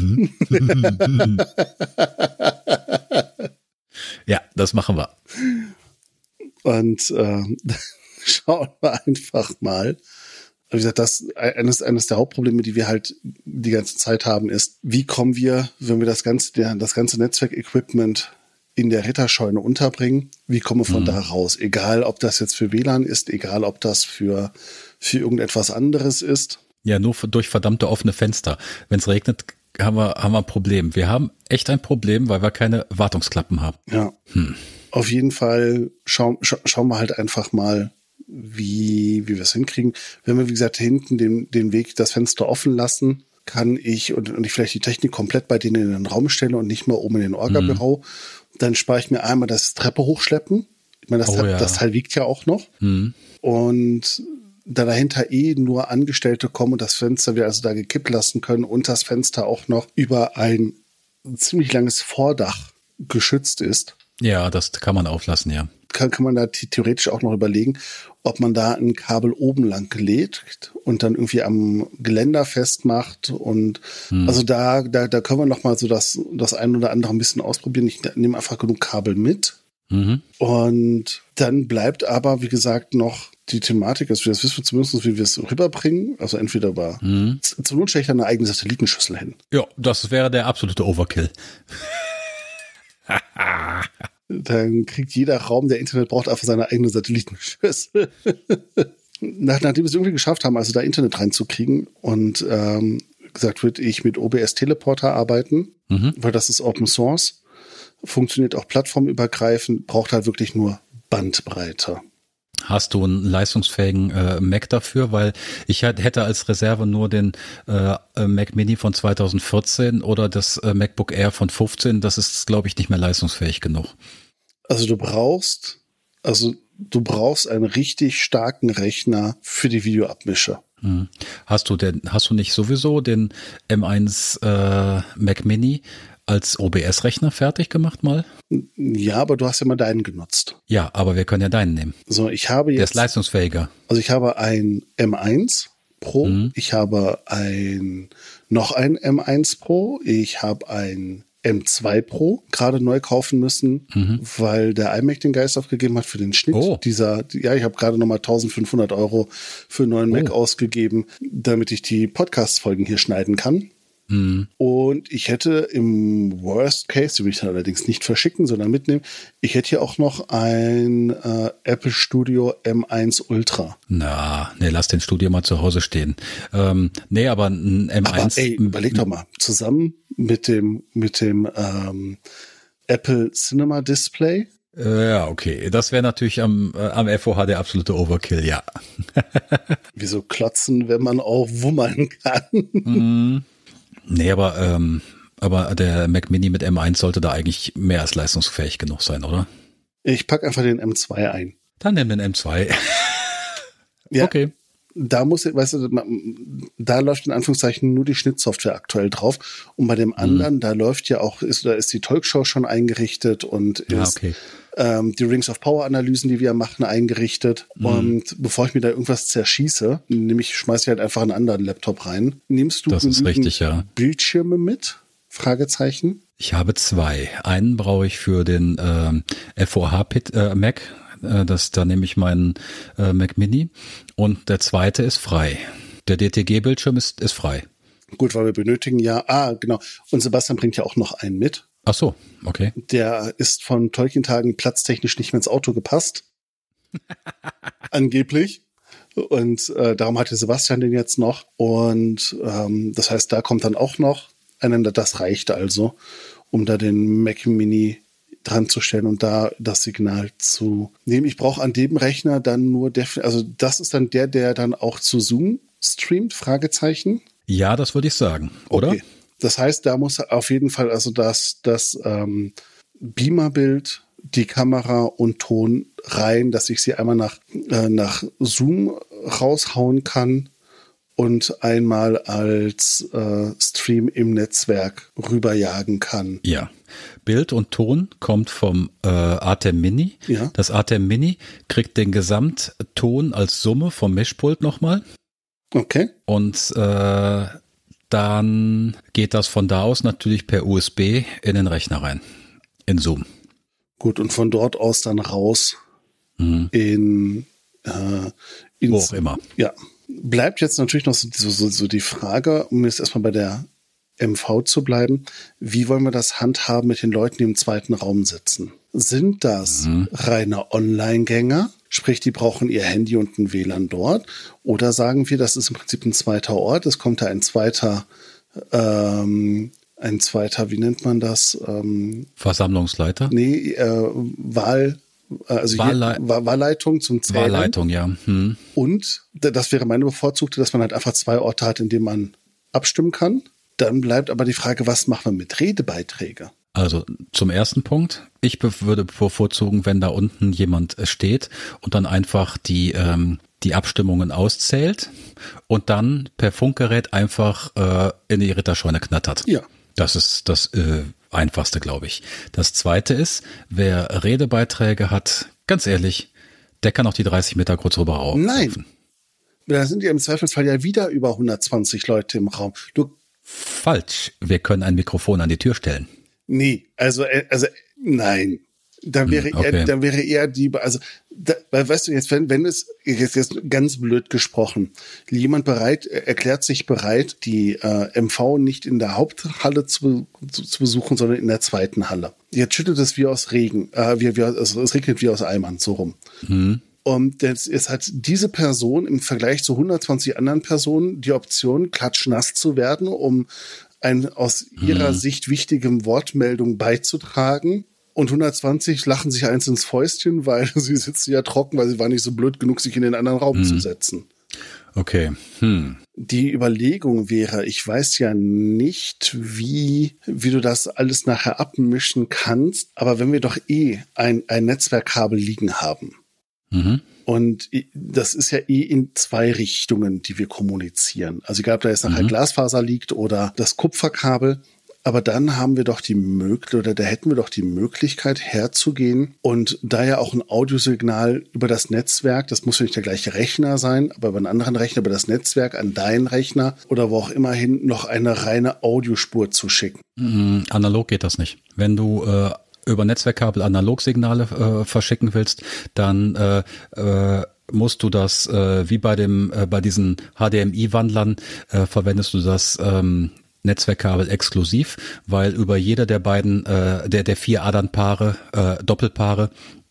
Speaker 2: Ja, das machen wir.
Speaker 3: Und äh, schauen wir einfach mal. Wie gesagt, das eines, eines der Hauptprobleme, die wir halt die ganze Zeit haben, ist, wie kommen wir, wenn wir das ganze, der, das ganze Netzwerk-Equipment in der Ritterscheune unterbringen, wie kommen wir von mhm. da raus? Egal, ob das jetzt für W L A N ist, egal, ob das für, für irgendetwas anderes ist.
Speaker 2: Ja, nur durch verdammte offene Fenster. Wenn es regnet, haben wir, haben wir ein Problem. Wir haben echt ein Problem, weil wir keine Wartungsklappen haben.
Speaker 3: Ja. Hm. Auf jeden Fall schauen, scha- schauen wir halt einfach mal, wie, wie wir es hinkriegen. Wenn wir, wie gesagt, hinten den, den Weg, das Fenster offen lassen, kann ich und, und ich vielleicht die Technik komplett bei denen in den Raum stelle und nicht mehr oben in den Orga-Büro, mhm. dann spare ich mir einmal das Treppe hochschleppen. Ich meine, das,
Speaker 2: oh,
Speaker 3: Teil,
Speaker 2: ja.
Speaker 3: das Teil wiegt ja auch noch.
Speaker 2: Mhm.
Speaker 3: Und da dahinter eh nur Angestellte kommen und das Fenster wir also da gekippt lassen können und das Fenster auch noch über ein ziemlich langes Vordach geschützt ist.
Speaker 2: Ja, das kann man auflassen, ja.
Speaker 3: Kann, kann man da theoretisch auch noch überlegen, ob man da ein Kabel oben lang lädt und dann irgendwie am Geländer festmacht. Und hm. also da, da, da können wir noch mal so das, das ein oder andere ein bisschen ausprobieren. Ich nehme einfach genug Kabel mit.
Speaker 2: Mhm.
Speaker 3: Und dann bleibt aber, wie gesagt, noch die Thematik, also das wissen wir zumindest, wie wir es rüberbringen. Also entweder über, mhm. zur Not stelle ich dann eine eigene Satellitenschüssel hin.
Speaker 2: Ja, das wäre der absolute Overkill.
Speaker 3: Dann kriegt jeder Raum, der Internet braucht, einfach seine eigene Satellitenschüssel. Nach, nachdem wir es irgendwie geschafft haben, also da Internet reinzukriegen und ähm, gesagt wird, ich mit O B S Teleporter arbeiten, mhm. weil das ist Open Source, funktioniert auch plattformübergreifend, braucht halt wirklich nur Bandbreite.
Speaker 2: Hast du einen leistungsfähigen äh, Mac dafür? Weil ich hätte als Reserve nur den äh, Mac Mini von zwanzig vierzehn oder das äh, MacBook Air von fünfzehn. Das ist, glaube ich, nicht mehr leistungsfähig genug.
Speaker 3: Also du brauchst, also du brauchst einen richtig starken Rechner für die Videoabmische.
Speaker 2: Hm. Hast du denn, hast du nicht sowieso den M eins äh, Mac Mini als O B S-Rechner fertig gemacht mal?
Speaker 3: Ja, aber du hast ja mal deinen genutzt.
Speaker 2: Ja, aber wir können ja deinen nehmen.
Speaker 3: So, ich habe jetzt.
Speaker 2: Der ist leistungsfähiger.
Speaker 3: Also ich habe ein M eins Pro, mhm. ich habe ein noch ein M eins Pro, ich habe ein M zwei Pro gerade neu kaufen müssen, mhm. weil der iMac den Geist aufgegeben hat für den Schnitt. Oh. Dieser, ja, ich habe gerade nochmal eintausendfünfhundert Euro für einen neuen oh. Mac ausgegeben, damit ich die Podcast-Folgen hier schneiden kann. Mhm. Und ich hätte im Worst Case, die will ich dann allerdings nicht verschicken, sondern mitnehmen, ich hätte hier auch noch ein äh, Apple Studio M eins Ultra.
Speaker 2: Na, nee, lass den Studio mal zu Hause stehen. Ähm, nee, aber ein M eins.
Speaker 3: Aber ey, überleg doch mal, zusammen mit dem, mit dem ähm, Apple Cinema Display.
Speaker 2: Äh, ja, okay. Das wäre natürlich am, äh, am F O H der absolute Overkill, ja.
Speaker 3: Wieso klotzen, wenn man auch wummern kann?
Speaker 2: Mhm. Nee, aber, ähm, aber der Mac Mini mit M eins sollte da eigentlich mehr als leistungsfähig genug sein, oder?
Speaker 3: Ich pack einfach den M zwei ein.
Speaker 2: Dann nimm den M zwei.
Speaker 3: Ja, okay. Da muss, weißt du, da läuft in Anführungszeichen nur die Schnittsoftware aktuell drauf. Und bei dem anderen, mhm. da läuft ja auch, ist, da ist die Talkshow schon eingerichtet und ist,
Speaker 2: ja, okay.
Speaker 3: ähm, die Rings of Power Analysen, die wir machen, eingerichtet. Mhm. Und bevor ich mir da irgendwas zerschieße, nämlich schmeiße ich halt einfach einen anderen Laptop rein. Nimmst du
Speaker 2: das ist richtig, ja.
Speaker 3: Bildschirme mit? Fragezeichen.
Speaker 2: Ich habe zwei. Einen brauche ich für den ähm, F O H-Mac. Das, da nehme ich meinen äh, Mac Mini und der zweite ist frei. Der D T G-Bildschirm ist, ist frei.
Speaker 3: Gut, weil wir benötigen ja, ah, genau. Und Sebastian bringt ja auch noch einen mit.
Speaker 2: Ach so, okay.
Speaker 3: Der ist von Tolkien-Tagen platztechnisch nicht mehr ins Auto gepasst. Angeblich. Und äh, darum hatte Sebastian den jetzt noch. Und ähm, das heißt, da kommt dann auch noch einer, das reicht also, um da den Mac Mini dran zu stellen und da das Signal zu nehmen. Ich brauche an dem Rechner dann nur, def- also das ist dann der, der dann auch zu Zoom streamt, Fragezeichen?
Speaker 2: Ja, das würde ich sagen, oder? Okay.
Speaker 3: Das heißt, da muss auf jeden Fall also das, das ähm, Beamerbild, die Kamera und Ton rein, dass ich sie einmal nach, äh, nach Zoom raushauen kann und einmal als äh, Stream im Netzwerk rüberjagen kann.
Speaker 2: Ja. Bild und Ton kommt vom äh, Atem Mini.
Speaker 3: Ja.
Speaker 2: Das Atem Mini kriegt den Gesamtton als Summe vom Mischpult nochmal.
Speaker 3: Okay.
Speaker 2: Und äh, dann geht das von da aus natürlich per U S B in den Rechner rein. In Zoom.
Speaker 3: Gut, und von dort aus dann raus mhm. in äh, ins,
Speaker 2: wo auch immer.
Speaker 3: Ja. Bleibt jetzt natürlich noch so, so, so die Frage, um jetzt erstmal bei der M V zu bleiben, wie wollen wir das handhaben mit den Leuten, die im zweiten Raum sitzen? Sind das mhm. reine Online-Gänger, sprich, die brauchen ihr Handy und ein W L A N dort? Oder sagen wir, das ist im Prinzip ein zweiter Ort, es kommt da ein zweiter, ähm, ein zweiter, wie nennt man das? Ähm,
Speaker 2: Versammlungsleiter?
Speaker 3: Nee, äh, Wahl, also
Speaker 2: Wahlle-
Speaker 3: hier, Wahlleitung zum Zählen.
Speaker 2: Wahlleitung, ja. Hm.
Speaker 3: Und das wäre meine bevorzugte, dass man halt einfach zwei Orte hat, in denen man abstimmen kann. Dann bleibt aber die Frage, was machen wir mit Redebeiträgen?
Speaker 2: Also zum ersten Punkt, ich be- würde bevorzugen, wenn da unten jemand steht und dann einfach die ähm, die Abstimmungen auszählt und dann per Funkgerät einfach äh, in die Ritterscheune knattert.
Speaker 3: Ja.
Speaker 2: Das ist das äh, Einfachste, glaube ich. Das Zweite ist, wer Redebeiträge hat, ganz ehrlich, der kann auch die dreißig Meter kurz rüber raufen.
Speaker 3: Nein, da sind ja im Zweifelsfall ja wieder über hundertzwanzig Leute im Raum. Du
Speaker 2: Falsch. Wir können ein Mikrofon an die Tür stellen.
Speaker 3: Nee, also, also nein. Da wäre
Speaker 2: hm, okay.
Speaker 3: eher, da wäre eher die, also, da, weil, weißt du, jetzt, wenn, wenn es, jetzt, jetzt ganz blöd gesprochen, jemand bereit, erklärt sich bereit, die äh, M V nicht in der Haupthalle zu, zu, zu besuchen, sondern in der zweiten Halle. Jetzt schüttet es wie aus Regen, äh, wie, wie, also es regnet wie aus Eimern, so rum.
Speaker 2: Hm.
Speaker 3: Und jetzt, jetzt hat diese Person im Vergleich zu hundertzwanzig anderen Personen die Option, klatschnass zu werden, um ein aus ihrer hm. Sicht wichtigem Wortmeldung beizutragen. Und hundertzwanzig lachen sich eins ins Fäustchen, weil sie sitzen ja trocken, weil sie waren nicht so blöd genug, sich in den anderen Raum hm. zu setzen.
Speaker 2: Okay. Hm.
Speaker 3: Die Überlegung wäre, ich weiß ja nicht, wie, wie du das alles nachher abmischen kannst, aber wenn wir doch eh ein, ein Netzwerkkabel liegen haben,
Speaker 2: mhm. und
Speaker 3: das ist ja eh in zwei Richtungen, die wir kommunizieren. Also egal, ob da jetzt nachher
Speaker 2: mhm.
Speaker 3: Glasfaser liegt oder das Kupferkabel, Aber dann haben wir doch die Möglichkeit, oder da hätten wir doch die Möglichkeit herzugehen und da ja auch ein Audiosignal über das Netzwerk, das muss ja nicht der gleiche Rechner sein, aber über einen anderen Rechner, über das Netzwerk an deinen Rechner oder wo auch immer hin, noch eine reine Audiospur zu schicken.
Speaker 2: Mm, analog geht das nicht. Wenn du äh, über Netzwerkkabel Analogsignale äh, verschicken willst, dann äh, äh, musst du das äh, wie bei dem äh, bei diesen H D M I-Wandlern äh, verwendest du das ähm, Netzwerkkabel exklusiv, weil über jeder der beiden, äh, der der vier Adernpaare, äh, Doppelpaare,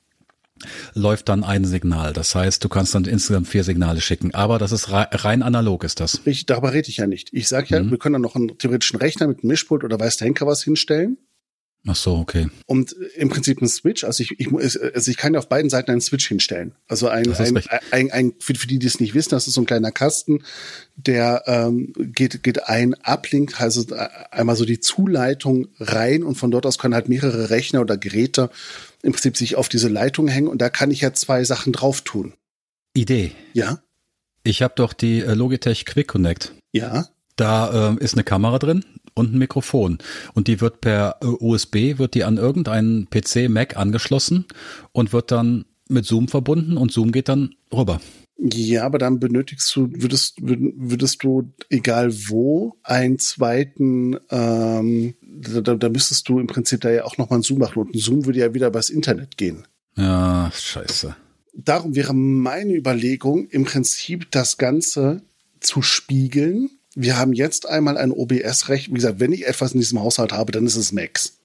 Speaker 2: läuft dann ein Signal. Das heißt, du kannst dann insgesamt vier Signale schicken. Aber das ist rein, rein analog, ist das.
Speaker 3: Ich, darüber rede ich ja nicht. Ich sage ja, mhm. wir können dann noch einen theoretischen Rechner mit einem Mischpult oder weiß der Henker was hinstellen.
Speaker 2: Ach so, okay.
Speaker 3: Und im Prinzip ein Switch, also ich, ich, also ich kann ja auf beiden Seiten einen Switch hinstellen. Also ein, ein, ein, ein, ein für, für die, die es nicht wissen, das ist so ein kleiner Kasten, der ähm, geht, geht ein Uplink, also einmal so die Zuleitung rein und von dort aus können halt mehrere Rechner oder Geräte im Prinzip sich auf diese Leitung hängen und da kann ich ja zwei Sachen drauf tun.
Speaker 2: Idee.
Speaker 3: Ja?
Speaker 2: Ich habe doch die äh, Logitech Quick Connect.
Speaker 3: Ja.
Speaker 2: Da ähm, ist eine Kamera drin und ein Mikrofon. Und die wird per äh, U S B, wird die an irgendeinen P C, Mac angeschlossen und wird dann mit Zoom verbunden und Zoom geht dann rüber.
Speaker 3: Ja, aber dann benötigst du, würdest, würdest du, egal wo, einen zweiten, ähm, da, da müsstest du im Prinzip da ja auch nochmal einen Zoom machen und ein Zoom würde ja wieder übers Internet gehen.
Speaker 2: Ja, scheiße.
Speaker 3: Darum wäre meine Überlegung, im Prinzip das Ganze zu spiegeln. Wir haben jetzt einmal ein O B S-Recht. Wie gesagt, wenn ich etwas in diesem Haushalt habe, dann ist es Macs.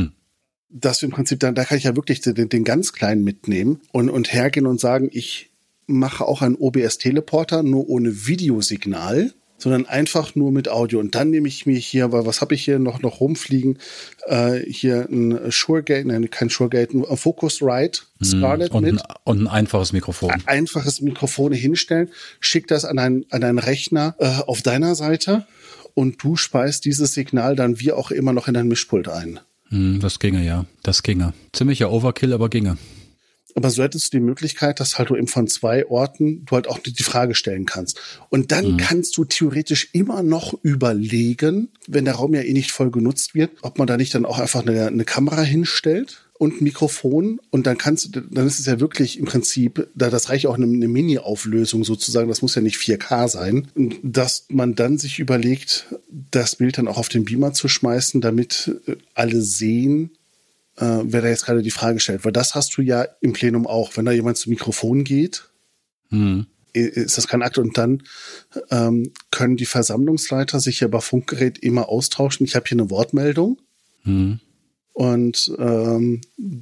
Speaker 3: Dass wir im Prinzip, dann, da kann ich ja wirklich den, den ganz kleinen mitnehmen und, und hergehen und sagen, ich mache auch einen O B S-Teleporter, nur ohne Videosignal, sondern einfach nur mit Audio. Und dann nehme ich mir hier, weil was habe ich hier noch, noch rumfliegen? Äh, hier ein Suregate, nein, kein Suregate, ein Focusrite Scarlett
Speaker 2: und
Speaker 3: mit.
Speaker 2: Ein, und ein einfaches Mikrofon.
Speaker 3: Ein einfaches Mikrofon hinstellen, schick das an einen, an einen Rechner äh, auf deiner Seite und du speist dieses Signal dann wie auch immer noch in dein Mischpult ein.
Speaker 2: Hm, das ginge, ja. Das ginge. Ziemlicher Overkill, aber ginge.
Speaker 3: Aber so hättest du die Möglichkeit, dass halt du eben von zwei Orten du halt auch die Frage stellen kannst. Und dann mhm. kannst du theoretisch immer noch überlegen, wenn der Raum ja eh nicht voll genutzt wird, ob man da nicht dann auch einfach eine, eine Kamera hinstellt und ein Mikrofon. Und dann kannst du, dann ist es ja wirklich im Prinzip, da das reicht auch eine, eine Mini-Auflösung sozusagen, das muss ja nicht vier K sein. Und dass man dann sich überlegt, das Bild dann auch auf den Beamer zu schmeißen, damit alle sehen, Äh, wer da jetzt gerade die Frage stellt. Weil das hast du ja im Plenum auch. Wenn da jemand zum Mikrofon geht, mhm. ist das kein Akt. Und dann ähm, können die Versammlungsleiter sich ja über Funkgerät immer austauschen. Ich habe hier eine Wortmeldung. Mhm. Und ähm,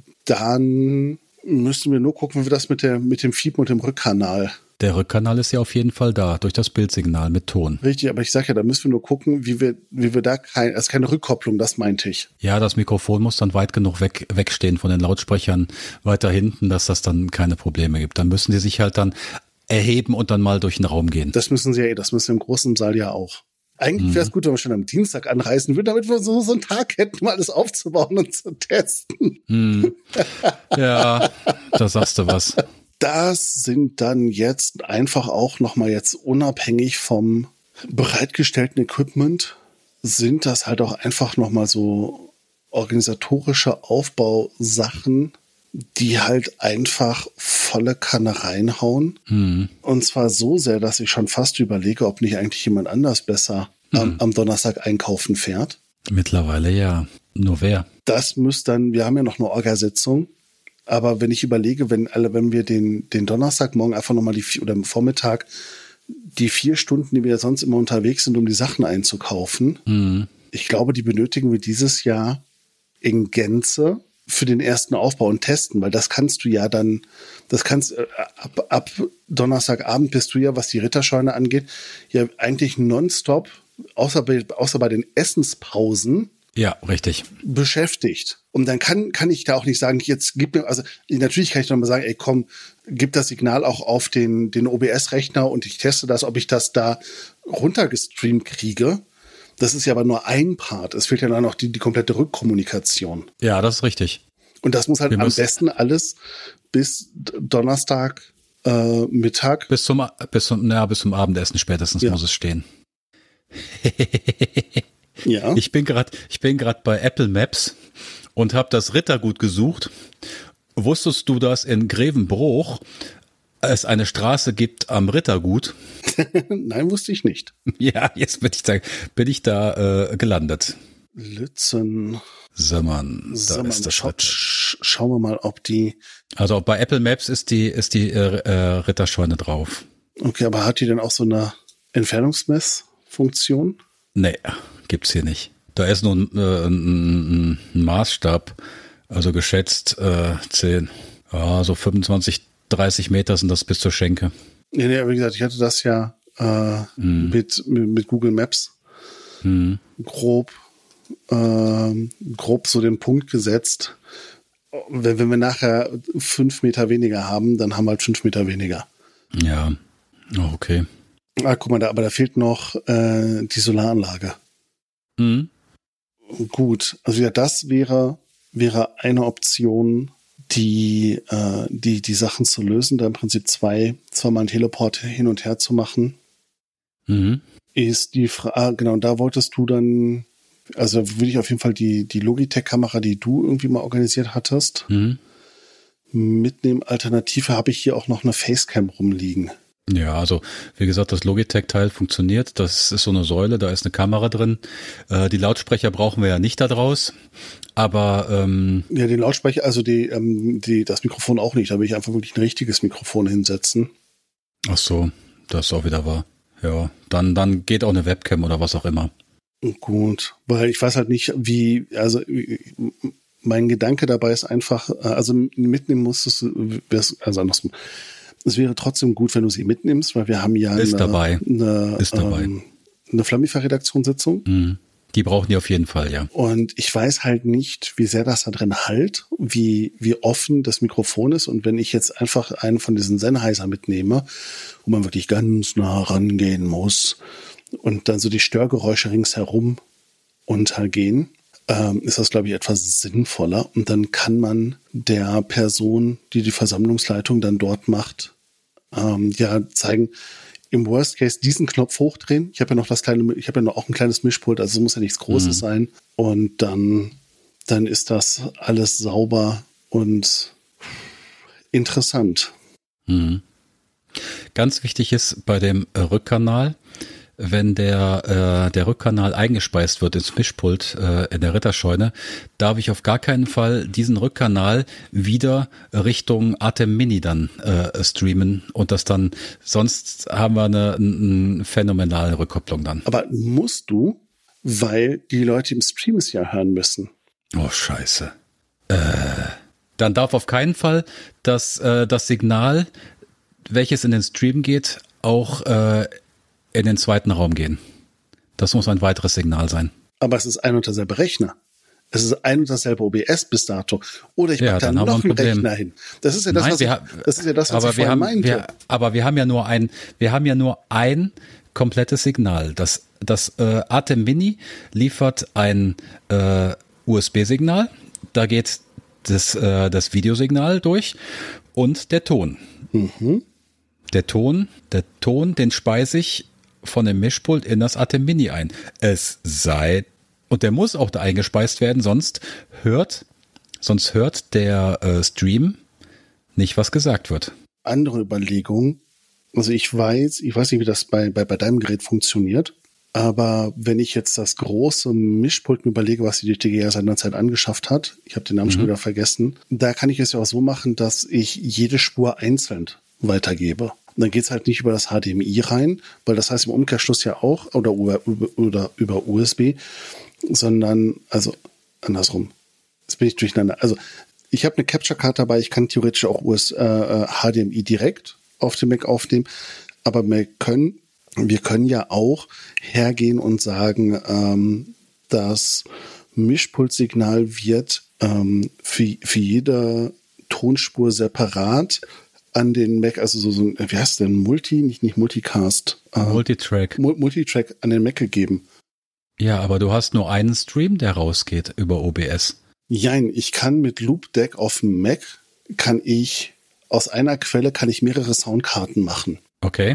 Speaker 3: dann müssen wir nur gucken, wie wir das mit, der, mit dem Fiepen und dem Rückkanal.
Speaker 2: Der Rückkanal ist ja auf jeden Fall da, durch das Bildsignal mit Ton.
Speaker 3: Richtig, aber ich sage ja, da müssen wir nur gucken, wie wir, wie wir da kein, also keine Rückkopplung, das meinte ich.
Speaker 2: Ja, das Mikrofon muss dann weit genug weg, wegstehen von den Lautsprechern weiter hinten, dass das dann keine Probleme gibt. Dann müssen die sich halt dann erheben und dann mal durch den Raum gehen.
Speaker 3: Das müssen sie ja eh, das müssen wir im großen Saal ja auch. Eigentlich wäre es gut, wenn wir schon am Dienstag anreisen würden, damit wir so, so einen Tag hätten, um alles aufzubauen und zu testen.
Speaker 2: Hm. Ja, da sagst du was.
Speaker 3: Das sind dann jetzt einfach auch nochmal jetzt unabhängig vom bereitgestellten Equipment, sind das halt auch einfach nochmal so organisatorische Aufbausachen, die halt einfach volle Kanne reinhauen. Mhm. Und zwar so sehr, dass ich schon fast überlege, ob nicht eigentlich jemand anders besser mhm. am, am Donnerstag einkaufen fährt.
Speaker 2: Mittlerweile ja. Nur wer?
Speaker 3: Das müsste dann, wir haben ja noch eine Orga-Sitzung. Aber wenn ich überlege, wenn alle, wenn wir den, den Donnerstagmorgen einfach nochmal die, oder am Vormittag, die vier Stunden, die wir sonst immer unterwegs sind, um die Sachen einzukaufen, mhm. ich glaube, die benötigen wir dieses Jahr in Gänze für den ersten Aufbau und testen, weil das kannst du ja dann, das kannst, ab, ab Donnerstagabend bist du ja, was die Ritterscheune angeht, ja eigentlich nonstop, außer bei, außer bei den Essenspausen,
Speaker 2: ja, richtig.
Speaker 3: beschäftigt. Und dann kann, kann ich da auch nicht sagen, jetzt gib mir, also natürlich kann ich noch mal sagen, ey komm, gib das Signal auch auf den, den O B S-Rechner und ich teste das, ob ich das da runtergestreamt kriege. Das ist ja aber nur ein Part. Es fehlt ja dann noch die, die komplette Rückkommunikation.
Speaker 2: Ja, das ist richtig.
Speaker 3: Und das muss halt
Speaker 2: Wir
Speaker 3: am
Speaker 2: müssen
Speaker 3: besten alles bis Donnerstag äh, Mittag.
Speaker 2: Bis zum, bis zum, na, bis zum Abendessen spätestens ja. muss es stehen.
Speaker 3: Ja.
Speaker 2: Ich bin gerade, ich bin gerade bei Apple Maps und habe das Rittergut gesucht. Wusstest du, dass in Grevenbroich es eine Straße gibt am Rittergut?
Speaker 3: Nein, wusste ich nicht.
Speaker 2: Ja, jetzt bin ich da, bin ich da äh, gelandet.
Speaker 3: Lützen.
Speaker 2: Sömmern, da
Speaker 3: Sömmern.
Speaker 2: ist das
Speaker 3: Schau,
Speaker 2: Ritter.
Speaker 3: sch- schauen wir mal, ob die.
Speaker 2: Also bei Apple Maps ist die ist die äh, äh, Ritterscheune drauf.
Speaker 3: Okay, aber hat die denn auch so eine Entfernungsmessfunktion?
Speaker 2: Nee, gibt's hier nicht. Da ist nur ein, äh, ein, ein Maßstab, also geschätzt äh, zehn, ja, so fünfundzwanzig, dreißig Meter sind das bis zur Schenke.
Speaker 3: Nee, nee, wie gesagt, ich hatte das ja äh, mm. mit, mit, mit Google Maps mm. grob, äh, grob so den Punkt gesetzt. Wenn, wenn wir nachher fünf Meter weniger haben, dann haben wir halt fünf Meter weniger.
Speaker 2: Ja, oh, okay.
Speaker 3: Ah, guck mal, da, aber da fehlt noch äh, die Solaranlage.
Speaker 2: Mhm.
Speaker 3: Gut, also ja, das wäre, wäre eine Option, die, äh, die, die Sachen zu lösen, da im Prinzip zwei, zweimal einen Teleport hin und her zu machen.
Speaker 2: Mhm.
Speaker 3: Ist die Frage, genau, da wolltest du dann, also würde ich auf jeden Fall die, die Logitech-Kamera, die du irgendwie mal organisiert hattest,
Speaker 2: mhm.
Speaker 3: mitnehmen. Alternative habe ich hier auch noch eine Facecam rumliegen.
Speaker 2: Ja, also wie gesagt, das Logitech-Teil funktioniert. Das ist so eine Säule, da ist eine Kamera drin. Äh, die Lautsprecher brauchen wir ja nicht da draus. Aber ähm,
Speaker 3: ja, den Lautsprecher, also die, ähm, die, das Mikrofon auch nicht. Da will ich einfach wirklich ein richtiges Mikrofon hinsetzen.
Speaker 2: Ach so, das ist auch wieder wahr. Ja, dann dann geht auch eine Webcam oder was auch immer.
Speaker 3: Gut, weil ich weiß halt nicht, wie, also mein Gedanke dabei ist einfach, also mitnehmen musstest du, also andersrum. Es wäre trotzdem gut, wenn du sie mitnimmst, weil wir haben ja
Speaker 2: ist
Speaker 3: eine,
Speaker 2: dabei.
Speaker 3: eine,
Speaker 2: ist dabei.
Speaker 3: Ähm, eine Flammifer-Redaktionssitzung.
Speaker 2: Mhm. Die brauchen die auf jeden Fall, ja.
Speaker 3: Und ich weiß halt nicht, wie sehr das da drin halt, wie, wie offen das Mikrofon ist. Und wenn ich jetzt einfach einen von diesen Sennheiser mitnehme, wo man wirklich ganz nah rangehen muss und dann so die Störgeräusche ringsherum untergehen, ähm, ist das, glaube ich, etwas sinnvoller. Und dann kann man der Person, die die Versammlungsleitung dann dort macht, ähm, ja zeigen, im Worst Case diesen Knopf hochdrehen. Ich habe ja noch das kleine, ich habe ja noch auch ein kleines Mischpult, also es muss ja nichts Großes mhm. sein. Und dann, dann ist das alles sauber und interessant.
Speaker 2: Mhm. Ganz wichtig ist bei dem äh, Rückkanal, wenn der, äh, der Rückkanal eingespeist wird ins Mischpult äh, in der Ritterscheune, darf ich auf gar keinen Fall diesen Rückkanal wieder Richtung Atem Mini dann äh, streamen und das dann, sonst haben wir eine, eine phänomenale Rückkopplung dann.
Speaker 3: Aber musst du, weil die Leute im Stream es ja hören müssen.
Speaker 2: Oh, scheiße. Äh, dann darf auf keinen Fall das, äh, das Signal, welches in den Stream geht, auch äh, in den zweiten Raum gehen. Das muss ein weiteres Signal sein.
Speaker 3: Aber es ist ein und derselbe Rechner. Es ist ein und dasselbe O B S bis dato. Oder ich
Speaker 2: ja,
Speaker 3: mache da noch ein einen Rechner hin. Das ist ja das,
Speaker 2: Nein,
Speaker 3: was,
Speaker 2: wir,
Speaker 3: ich, das, ist ja das, was
Speaker 2: aber
Speaker 3: ich vorhin
Speaker 2: haben,
Speaker 3: meinte.
Speaker 2: Wir, aber wir haben ja nur ein, wir haben ja nur ein komplettes Signal. Das, das äh, Atem Mini liefert ein äh, U S B-Signal. Da geht das, äh, das Videosignal durch und der Ton.
Speaker 3: Mhm.
Speaker 2: Der Ton, der Ton, den speise ich von dem Mischpult in das Atem Mini ein. Es sei, und der muss auch da eingespeist werden, sonst hört, sonst hört der äh, Stream nicht, was gesagt wird.
Speaker 3: Andere Überlegung, also ich weiß, ich weiß nicht, wie das bei, bei, bei deinem Gerät funktioniert, aber wenn ich jetzt das große Mischpult mir überlege, was die D T G ja seinerzeit angeschafft hat, ich habe den Namen mhm. schon wieder vergessen, da kann ich es ja auch so machen, dass ich jede Spur einzeln weitergebe. Und dann geht's halt nicht über das H D M I rein, weil das heißt im Umkehrschluss ja auch, oder über, oder über U S B, sondern, also andersrum, jetzt bin ich durcheinander. Also ich habe eine Capture-Card dabei, ich kann theoretisch auch U S, äh, H D M I direkt auf dem Mac aufnehmen, aber wir können, wir können ja auch hergehen und sagen, ähm, das Mischpultsignal wird ähm, für, für jede Tonspur separat an den Mac, also so, so wie heißt denn, Multi, nicht, nicht Multicast.
Speaker 2: Äh, Multitrack.
Speaker 3: Multitrack an den Mac gegeben.
Speaker 2: Ja, aber du hast nur einen Stream, der rausgeht über O B S.
Speaker 3: Jein, ich kann mit Loopdeck auf dem Mac, kann ich, aus einer Quelle kann ich mehrere Soundkarten machen.
Speaker 2: Okay.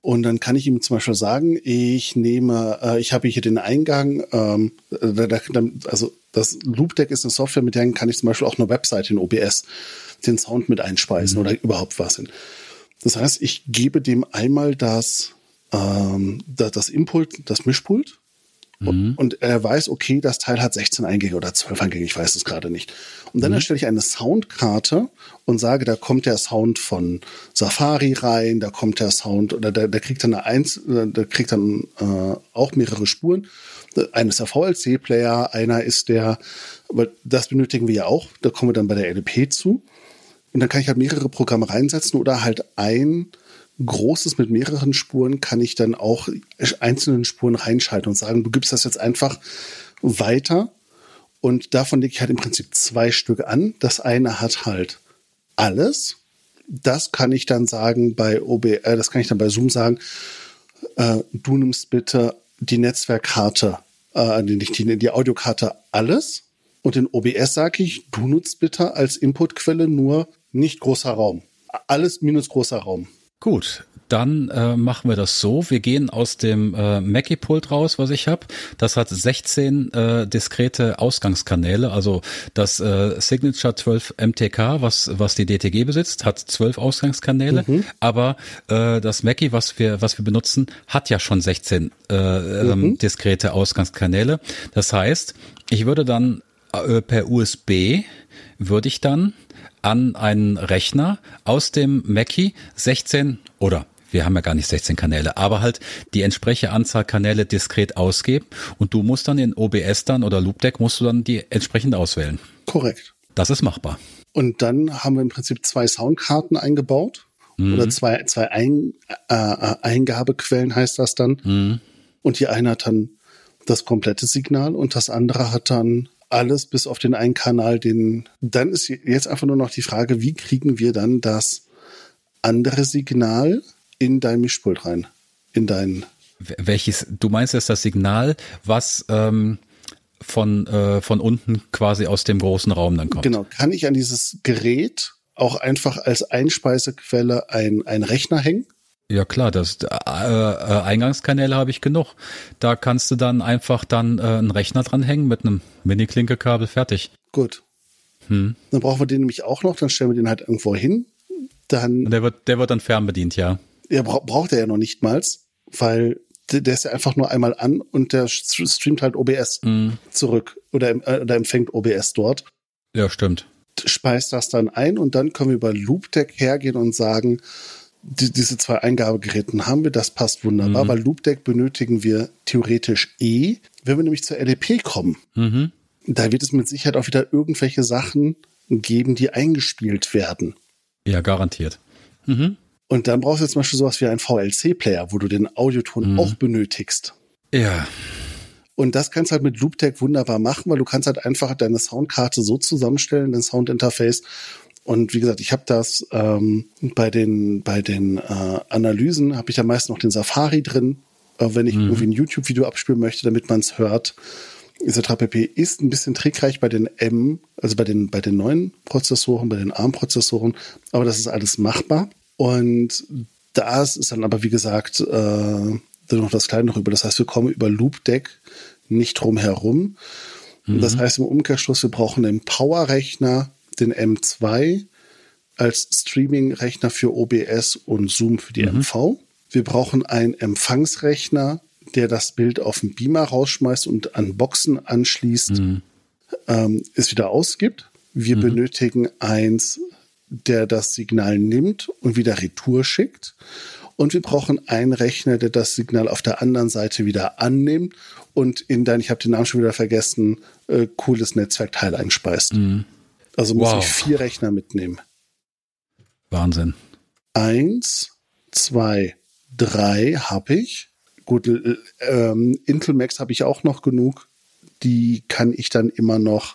Speaker 3: Und dann kann ich ihm zum Beispiel sagen, ich nehme, äh, ich habe hier den Eingang, ähm, da, da, also das Loopdeck ist eine Software, mit der kann ich zum Beispiel auch eine Webseite in O B S den Sound mit einspeisen mhm. oder überhaupt was hin. Das heißt, ich gebe dem einmal das, ähm, das, das Input, das Mischpult mhm. und, und er weiß, okay, das Teil hat sechzehn Eingänge oder zwölf Eingänge, ich weiß es gerade nicht. Und dann mhm. erstelle ich eine Soundkarte und sage, da kommt der Sound von Safari rein, da kommt der Sound, oder der, der kriegt dann eine Eins, der kriegt dann äh, auch mehrere Spuren. Einer ist der V L C-Player, einer ist der, weil das benötigen wir ja auch, da kommen wir dann bei der L P zu. Und dann kann ich halt mehrere Programme reinsetzen oder halt ein großes mit mehreren Spuren kann ich dann auch einzelnen Spuren reinschalten und sagen, du gibst das jetzt einfach weiter. Und davon lege ich halt im Prinzip zwei Stück an. Das eine hat halt alles. Das kann ich dann sagen bei O B, äh, das kann ich dann bei Zoom sagen, äh, du nimmst bitte die Netzwerkkarte, äh, nicht die, die Audiokarte alles. Und in O B S sage ich, du nutzt bitte als Inputquelle nur nicht großer Raum. Alles minus großer Raum.
Speaker 2: Gut, dann äh, machen wir das so. Wir gehen aus dem äh, Mackie-Pult raus, was ich habe. Das hat sechzehn äh, diskrete Ausgangskanäle. Also das äh, Signature zwölf M T K, was was die D T G besitzt, hat zwölf Ausgangskanäle. Mhm. Aber äh, das Mackie, was wir was wir benutzen, hat ja schon sechzehn äh, mhm. ähm, diskrete Ausgangskanäle. Das heißt, ich würde dann äh, per U S B würde ich dann an einen Rechner aus dem Mackie sechzehn oder wir haben ja gar nicht sechzehn Kanäle, aber halt die entsprechende Anzahl Kanäle diskret ausgeben und du musst dann in O B S dann oder Loopdeck musst du dann die entsprechend auswählen.
Speaker 3: Korrekt.
Speaker 2: Das ist machbar.
Speaker 3: Und dann haben wir im Prinzip zwei Soundkarten eingebaut mhm. oder zwei, zwei Ein, äh, Eingabequellen heißt das dann. Mhm. Und die eine hat dann das komplette Signal und das andere hat dann alles bis auf den einen Kanal, den, dann ist jetzt einfach nur noch die Frage, wie kriegen wir dann das andere Signal in dein Mischpult rein? In dein.
Speaker 2: Welches, du meinst jetzt das Signal, was ähm, von, äh, von unten quasi aus dem großen Raum dann kommt?
Speaker 3: Genau. Kann ich an dieses Gerät auch einfach als Einspeisequelle ein, ein Rechner hängen?
Speaker 2: Ja klar, das äh, äh, Eingangskanäle habe ich genug. Da kannst du dann einfach dann äh, einen Rechner dranhängen mit einem Mini-Klinke-Kabel, fertig.
Speaker 3: Gut. Hm. Dann brauchen wir den nämlich auch noch, dann stellen wir den halt irgendwo hin. Dann.
Speaker 2: Und der wird, der wird dann fernbedient, ja.
Speaker 3: Ja, bra- braucht er ja noch nicht mal, weil der, der ist ja einfach nur einmal an und der streamt halt O B S hm. zurück oder, äh, oder empfängt O B S dort.
Speaker 2: Ja, stimmt.
Speaker 3: Speist das dann ein und dann können wir über Loopdeck hergehen und sagen, Die, diese zwei Eingabegeräten haben wir, das passt wunderbar, mhm. weil Loopdeck benötigen wir theoretisch eh. Wenn wir nämlich zur L E P kommen, mhm. da wird es mit Sicherheit auch wieder irgendwelche Sachen geben, die eingespielt werden.
Speaker 2: Ja, garantiert. Mhm.
Speaker 3: Und dann brauchst du jetzt zum Beispiel sowas wie einen V L C-Player, wo du den Audioton mhm. auch benötigst.
Speaker 2: Ja.
Speaker 3: Und das kannst du halt mit Loopdeck wunderbar machen, weil du kannst halt einfach deine Soundkarte so zusammenstellen, dein Soundinterface. Und wie gesagt, ich habe das ähm, bei den bei den äh, Analysen, habe ich da meist noch den Safari drin, äh, wenn ich mhm. irgendwie ein YouTube-Video abspielen möchte, damit man es hört. et cetera pp. Ist ein bisschen trickreich bei den M, also bei den bei den neuen Prozessoren, bei den ARM-Prozessoren, aber das ist alles machbar. Und das ist dann aber, wie gesagt, äh, noch das Kleine rüber. Das heißt, wir kommen über Loopdeck nicht drum herum. Mhm. Das heißt im Umkehrschluss, wir brauchen einen Power-Rechner, den M zwei als Streaming-Rechner für O B S und Zoom für die mhm. M V. Wir brauchen einen Empfangsrechner, der das Bild auf den Beamer rausschmeißt und an Boxen anschließt, mhm. ähm, es wieder ausgibt. Wir mhm. benötigen eins, der das Signal nimmt und wieder retour schickt. Und wir brauchen einen Rechner, der das Signal auf der anderen Seite wieder annimmt und in dein, ich habe den Namen schon wieder vergessen, äh, cooles Netzwerkteil einspeist. Mhm. Also muss wow. ich vier Rechner mitnehmen.
Speaker 2: Wahnsinn.
Speaker 3: Eins, zwei, drei habe ich. Gut, ähm, Intel Macs habe ich auch noch genug. Die kann ich dann immer noch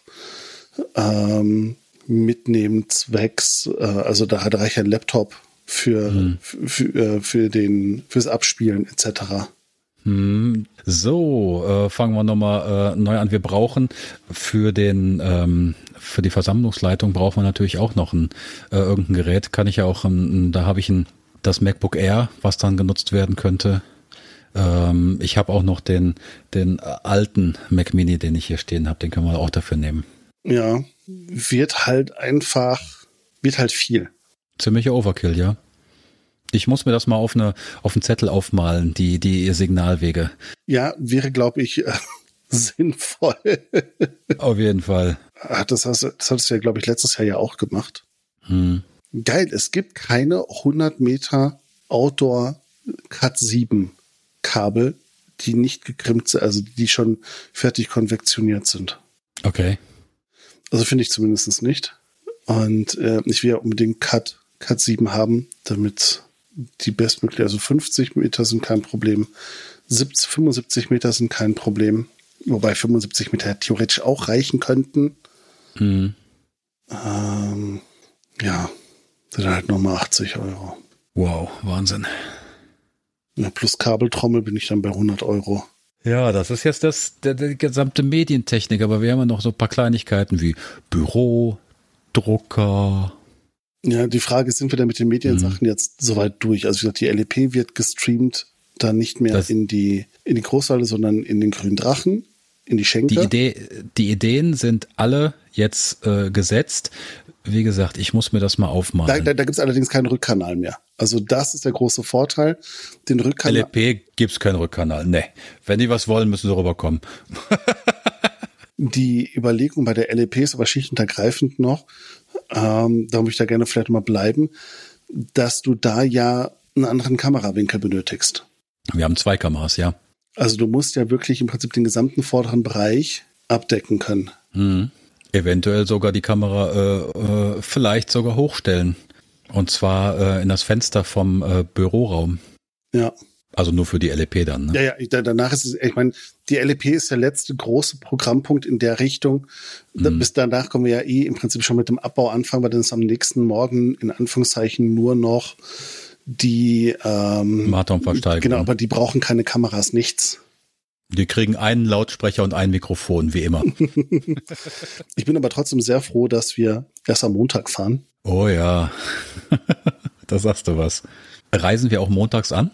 Speaker 3: ähm, mitnehmen zwecks, äh, also da, da reicht ein Laptop für, hm. für, für, für den, fürs Abspielen et cetera.
Speaker 2: Hm. So, äh, fangen wir nochmal äh, neu an. Wir brauchen für den ähm, für die Versammlungsleitung brauchen wir natürlich auch noch ein äh, irgendein Gerät. Kann ich ja auch, ein, da habe ich ein das MacBook Air, was dann genutzt werden könnte. Ähm, ich habe auch noch den, den alten Mac Mini, den ich hier stehen habe, den können wir auch dafür nehmen.
Speaker 3: Ja, wird halt einfach, wird halt viel.
Speaker 2: Ziemlicher Overkill, ja. Ich muss mir das mal auf eine auf einen Zettel aufmalen, die die Signalwege.
Speaker 3: Ja, wäre, glaube ich, äh, sinnvoll.
Speaker 2: Auf jeden Fall.
Speaker 3: Ach, das hast, das hattest du ja, glaube ich, letztes Jahr ja auch gemacht.
Speaker 2: Hm.
Speaker 3: Geil, es gibt keine hundert Meter Outdoor Cat sieben Kabel, die nicht gekrimmt sind, also die schon fertig konvektioniert sind.
Speaker 2: Okay.
Speaker 3: Also finde ich zumindest nicht. Und äh, ich will ja unbedingt Cat, Cat sieben haben, damit die bestmögliche, also fünfzig Meter sind kein Problem, siebzig, fünfundsiebzig Meter sind kein Problem, wobei fünfundsiebzig Meter theoretisch auch reichen könnten.
Speaker 2: Hm.
Speaker 3: Ähm, ja, sind halt nochmal achtzig Euro.
Speaker 2: Wow, Wahnsinn.
Speaker 3: Ja, plus Kabeltrommel bin ich dann bei hundert Euro.
Speaker 2: Ja, das ist jetzt das, der, der gesamte Medientechnik, aber wir haben ja noch so ein paar Kleinigkeiten wie Büro, Drucker.
Speaker 3: Ja, die Frage ist, sind wir da mit den Mediensachen mhm. jetzt soweit durch? Also wie gesagt, die L E P wird gestreamt, dann nicht mehr das in die in die Großhalle, sondern in den grünen Drachen, in die Schenke.
Speaker 2: Die, Idee, die Ideen sind alle jetzt äh, gesetzt. Wie gesagt, ich muss mir das mal aufmalen.
Speaker 3: Da, da, da gibt es allerdings keinen Rückkanal mehr. Also das ist der große Vorteil. Den Rückkanal.
Speaker 2: L E P gibt es keinen Rückkanal. Nee. Wenn die was wollen, müssen sie rüberkommen.
Speaker 3: Die Überlegung bei der L E P ist aber schichtenübergreifend noch, ähm, da möchte ich da gerne vielleicht mal bleiben, dass du da ja einen anderen Kamerawinkel benötigst.
Speaker 2: Wir haben zwei Kameras, ja.
Speaker 3: Also du musst ja wirklich im Prinzip den gesamten vorderen Bereich abdecken können.
Speaker 2: Mhm. Eventuell sogar die Kamera äh, äh, vielleicht sogar hochstellen. Und zwar äh, in das Fenster vom äh, Büroraum.
Speaker 3: Ja.
Speaker 2: Also nur für die L E P dann, ne?
Speaker 3: Ja, ja, danach ist es, ich meine, die L E P ist der letzte große Programmpunkt in der Richtung. Mhm. Bis danach kommen wir ja eh im Prinzip schon mit dem Abbau anfangen, weil dann ist am nächsten Morgen in Anführungszeichen nur noch die ähm,
Speaker 2: Marternversteigerung.
Speaker 3: Genau, aber die brauchen keine Kameras, nichts.
Speaker 2: Die kriegen einen Lautsprecher und ein Mikrofon, wie immer.
Speaker 3: Ich bin aber trotzdem sehr froh, dass wir erst am Montag fahren.
Speaker 2: Oh ja, da sagst du was. Reisen wir auch montags an?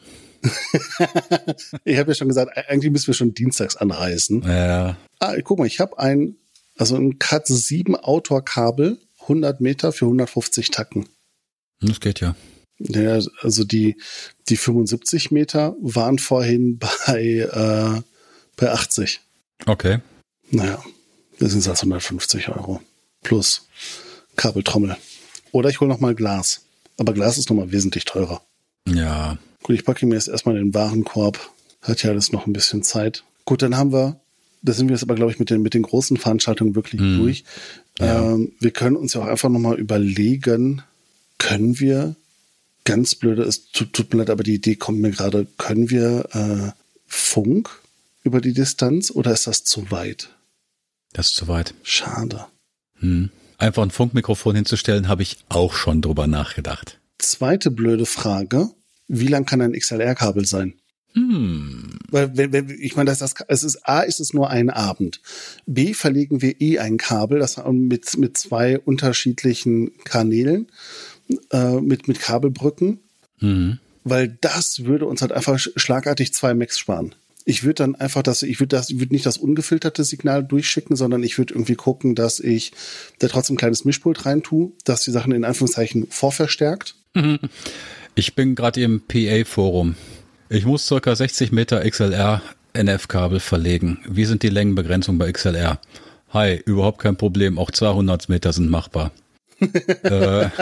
Speaker 3: Ich habe ja schon gesagt, eigentlich müssen wir schon dienstags anreisen.
Speaker 2: Ja.
Speaker 3: Ah, guck mal, ich habe ein, also ein Cat sieben Outdoor-Kabel, hundert Meter für hundertfünfzig Tacken.
Speaker 2: Das geht ja.
Speaker 3: Ja, also die, die fünfundsiebzig Meter waren vorhin bei, äh, bei achtzig.
Speaker 2: Okay.
Speaker 3: Naja, das sind jetzt hundertfünfzig Euro. Plus Kabeltrommel. Oder ich hole nochmal Glas. Aber Glas ist nochmal wesentlich teurer.
Speaker 2: Ja.
Speaker 3: Gut, ich packe mir jetzt erstmal den Warenkorb. Hat ja alles noch ein bisschen Zeit. Gut, dann haben wir, da sind wir jetzt aber, glaube ich, mit den, mit den großen Veranstaltungen wirklich hm. durch. Ja. Ähm, wir können uns ja auch einfach nochmal überlegen, können wir, ganz blöde, es tut, tut mir leid, aber die Idee kommt mir gerade, können wir äh, Funk über die Distanz oder ist das zu weit?
Speaker 2: Das ist zu weit.
Speaker 3: Schade.
Speaker 2: Hm. Einfach ein Funkmikrofon hinzustellen, habe ich auch schon drüber nachgedacht.
Speaker 3: Zweite blöde Frage. Wie lang kann ein X L R-Kabel sein?
Speaker 2: Hm.
Speaker 3: Weil, wenn, wenn, ich meine, das, das, es ist A, ist es nur ein Abend. B, verlegen wir eh ein Kabel, das mit, mit zwei unterschiedlichen Kanälen, äh, mit, mit Kabelbrücken.
Speaker 2: Mhm.
Speaker 3: Weil das würde uns halt einfach schlagartig zwei Macs sparen. Ich würde dann einfach das, ich würde das, ich würde nicht das ungefilterte Signal durchschicken, sondern ich würde irgendwie gucken, dass ich da trotzdem ein kleines Mischpult rein tue, dass die Sachen in Anführungszeichen vorverstärkt.
Speaker 2: Mhm. Ich bin gerade im P A-Forum. Ich muss ca. sechzig Meter X L R N F-Kabel verlegen. Wie sind die Längenbegrenzungen bei X L R? Hi, überhaupt kein Problem. Auch zweihundert Meter sind machbar. äh, äh,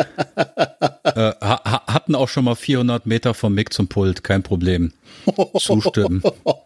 Speaker 2: ha, hatten auch schon mal vierhundert Meter vom Mic zum Pult. Kein Problem. Zustimmen.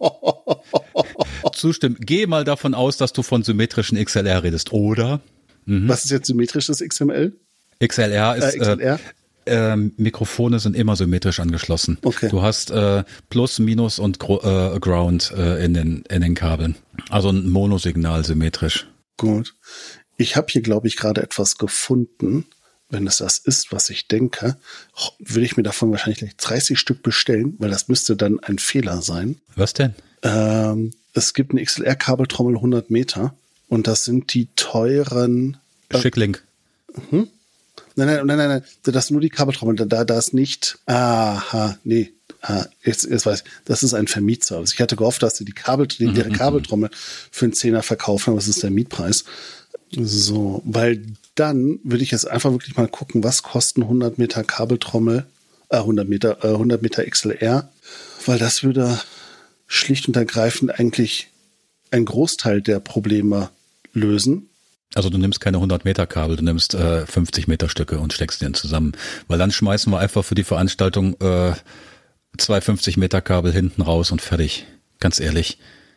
Speaker 2: Zustimmen. Geh mal davon aus, dass du von symmetrischen X L R redest, oder?
Speaker 3: Mhm. Was ist jetzt symmetrisches X M L?
Speaker 2: X L R ist...
Speaker 3: Äh, X L R?
Speaker 2: Äh, Ähm, Mikrofone sind immer symmetrisch angeschlossen.
Speaker 3: Okay.
Speaker 2: Du hast äh, Plus, Minus und Gro- äh, Ground äh, in den in den Kabeln. Also ein Monosignal symmetrisch.
Speaker 3: Gut. Ich habe hier, glaube ich, gerade etwas gefunden. Wenn es das ist, was ich denke, würde ich mir davon wahrscheinlich gleich dreißig Stück bestellen, weil das müsste dann ein Fehler sein.
Speaker 2: Was denn?
Speaker 3: Ähm, es gibt eine X L R-Kabeltrommel hundert Meter und das sind die teuren...
Speaker 2: Äh, Schicklink.
Speaker 3: Hm? Nein, nein, nein, nein, nein, das ist nur die Kabeltrommel, da, da ist nicht, aha, nee, ah, jetzt, jetzt weiß ich, das ist ein Vermietservice. Ich hatte gehofft, dass sie die Kabel, die, ihre Kabeltrommel für einen Zehner verkaufen, aber das ist der Mietpreis. So, weil dann würde ich jetzt einfach wirklich mal gucken, was kosten hundert Meter Kabeltrommel, äh, hundert Meter, äh, hundert Meter X L R, weil das würde schlicht und ergreifend eigentlich einen Großteil der Probleme lösen.
Speaker 2: Also du nimmst keine hundert Meter Kabel, du nimmst äh, fünfzig Meter Stücke und steckst den zusammen. Weil dann schmeißen wir einfach für die Veranstaltung äh, zwei fünfzig Meter Kabel hinten raus und fertig. Ganz ehrlich.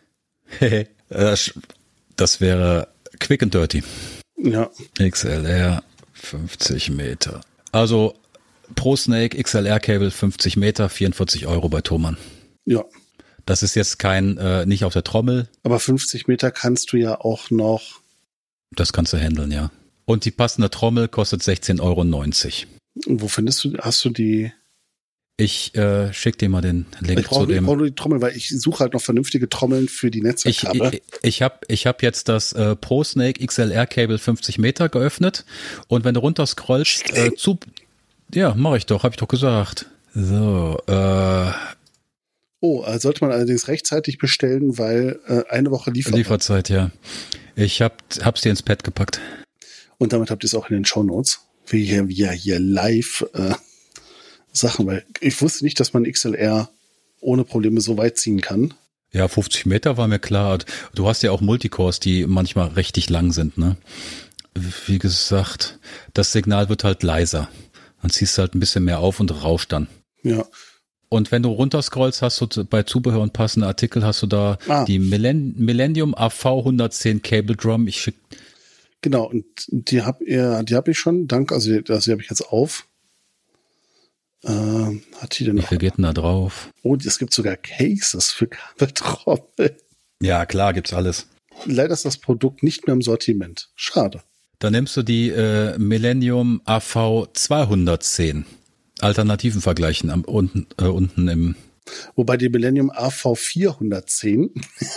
Speaker 2: Das wäre quick and dirty.
Speaker 3: Ja.
Speaker 2: X L R fünfzig Meter. Also pro Snake X L R-Cable fünfzig Meter, vierundvierzig Euro bei Thomann.
Speaker 3: Ja.
Speaker 2: Das ist jetzt kein, äh, nicht auf der Trommel.
Speaker 3: Aber fünfzig Meter kannst du ja auch noch.
Speaker 2: Das kannst du handeln, ja. Und die passende Trommel kostet sechzehn Euro neunzig.
Speaker 3: Und wo findest du, hast du die?
Speaker 2: Ich äh, schick dir mal den Link
Speaker 3: ich brauch,
Speaker 2: zu dem.
Speaker 3: Ich brauche nur die Trommel, weil ich suche halt noch vernünftige Trommeln für die Netzwerkkabel.
Speaker 2: Ich, ich, ich habe ich hab jetzt das äh, Pro Snake X L R-Cable fünfzig Meter geöffnet. Und wenn du runter scrollst, äh, zu, ja, mache ich doch, habe ich doch gesagt. So, äh,
Speaker 3: Oh, also sollte man allerdings rechtzeitig bestellen, weil äh, eine Woche Lieferzeit.
Speaker 2: Lieferzeit, ja. Ich hab, hab's dir ins Pad gepackt.
Speaker 3: Und damit habt ihr es auch in den Shownotes. Wie hier, wie hier live äh, Sachen, weil ich wusste nicht, dass man X L R ohne Probleme so weit ziehen kann.
Speaker 2: Ja, fünfzig Meter war mir klar. Du hast ja auch Multicores, die manchmal richtig lang sind, ne? Wie gesagt, das Signal wird halt leiser. Dann ziehst du halt ein bisschen mehr auf und rauscht dann.
Speaker 3: Ja.
Speaker 2: Und wenn du runterscrollst, hast du bei Zubehör und passende Artikel, hast du da ah. die Millenn- Millennium A V hundertzehn Cable Drum. Ich schick.
Speaker 3: Genau, und die hab ihr, die habe ich schon. Danke, also die, also die habe ich jetzt auf. Äh, hat die denn noch?
Speaker 2: Wie viel geht denn da drauf?
Speaker 3: Oh, es gibt sogar Cases für Kabeltrommel.
Speaker 2: Ja, klar, gibt's alles.
Speaker 3: Leider ist das Produkt nicht mehr im Sortiment. Schade.
Speaker 2: Dann nimmst du die äh, Millennium A V zweihundertzehn. Alternativen vergleichen am, unten, äh, unten im.
Speaker 3: Wobei die Millennium A V vierhundertzehn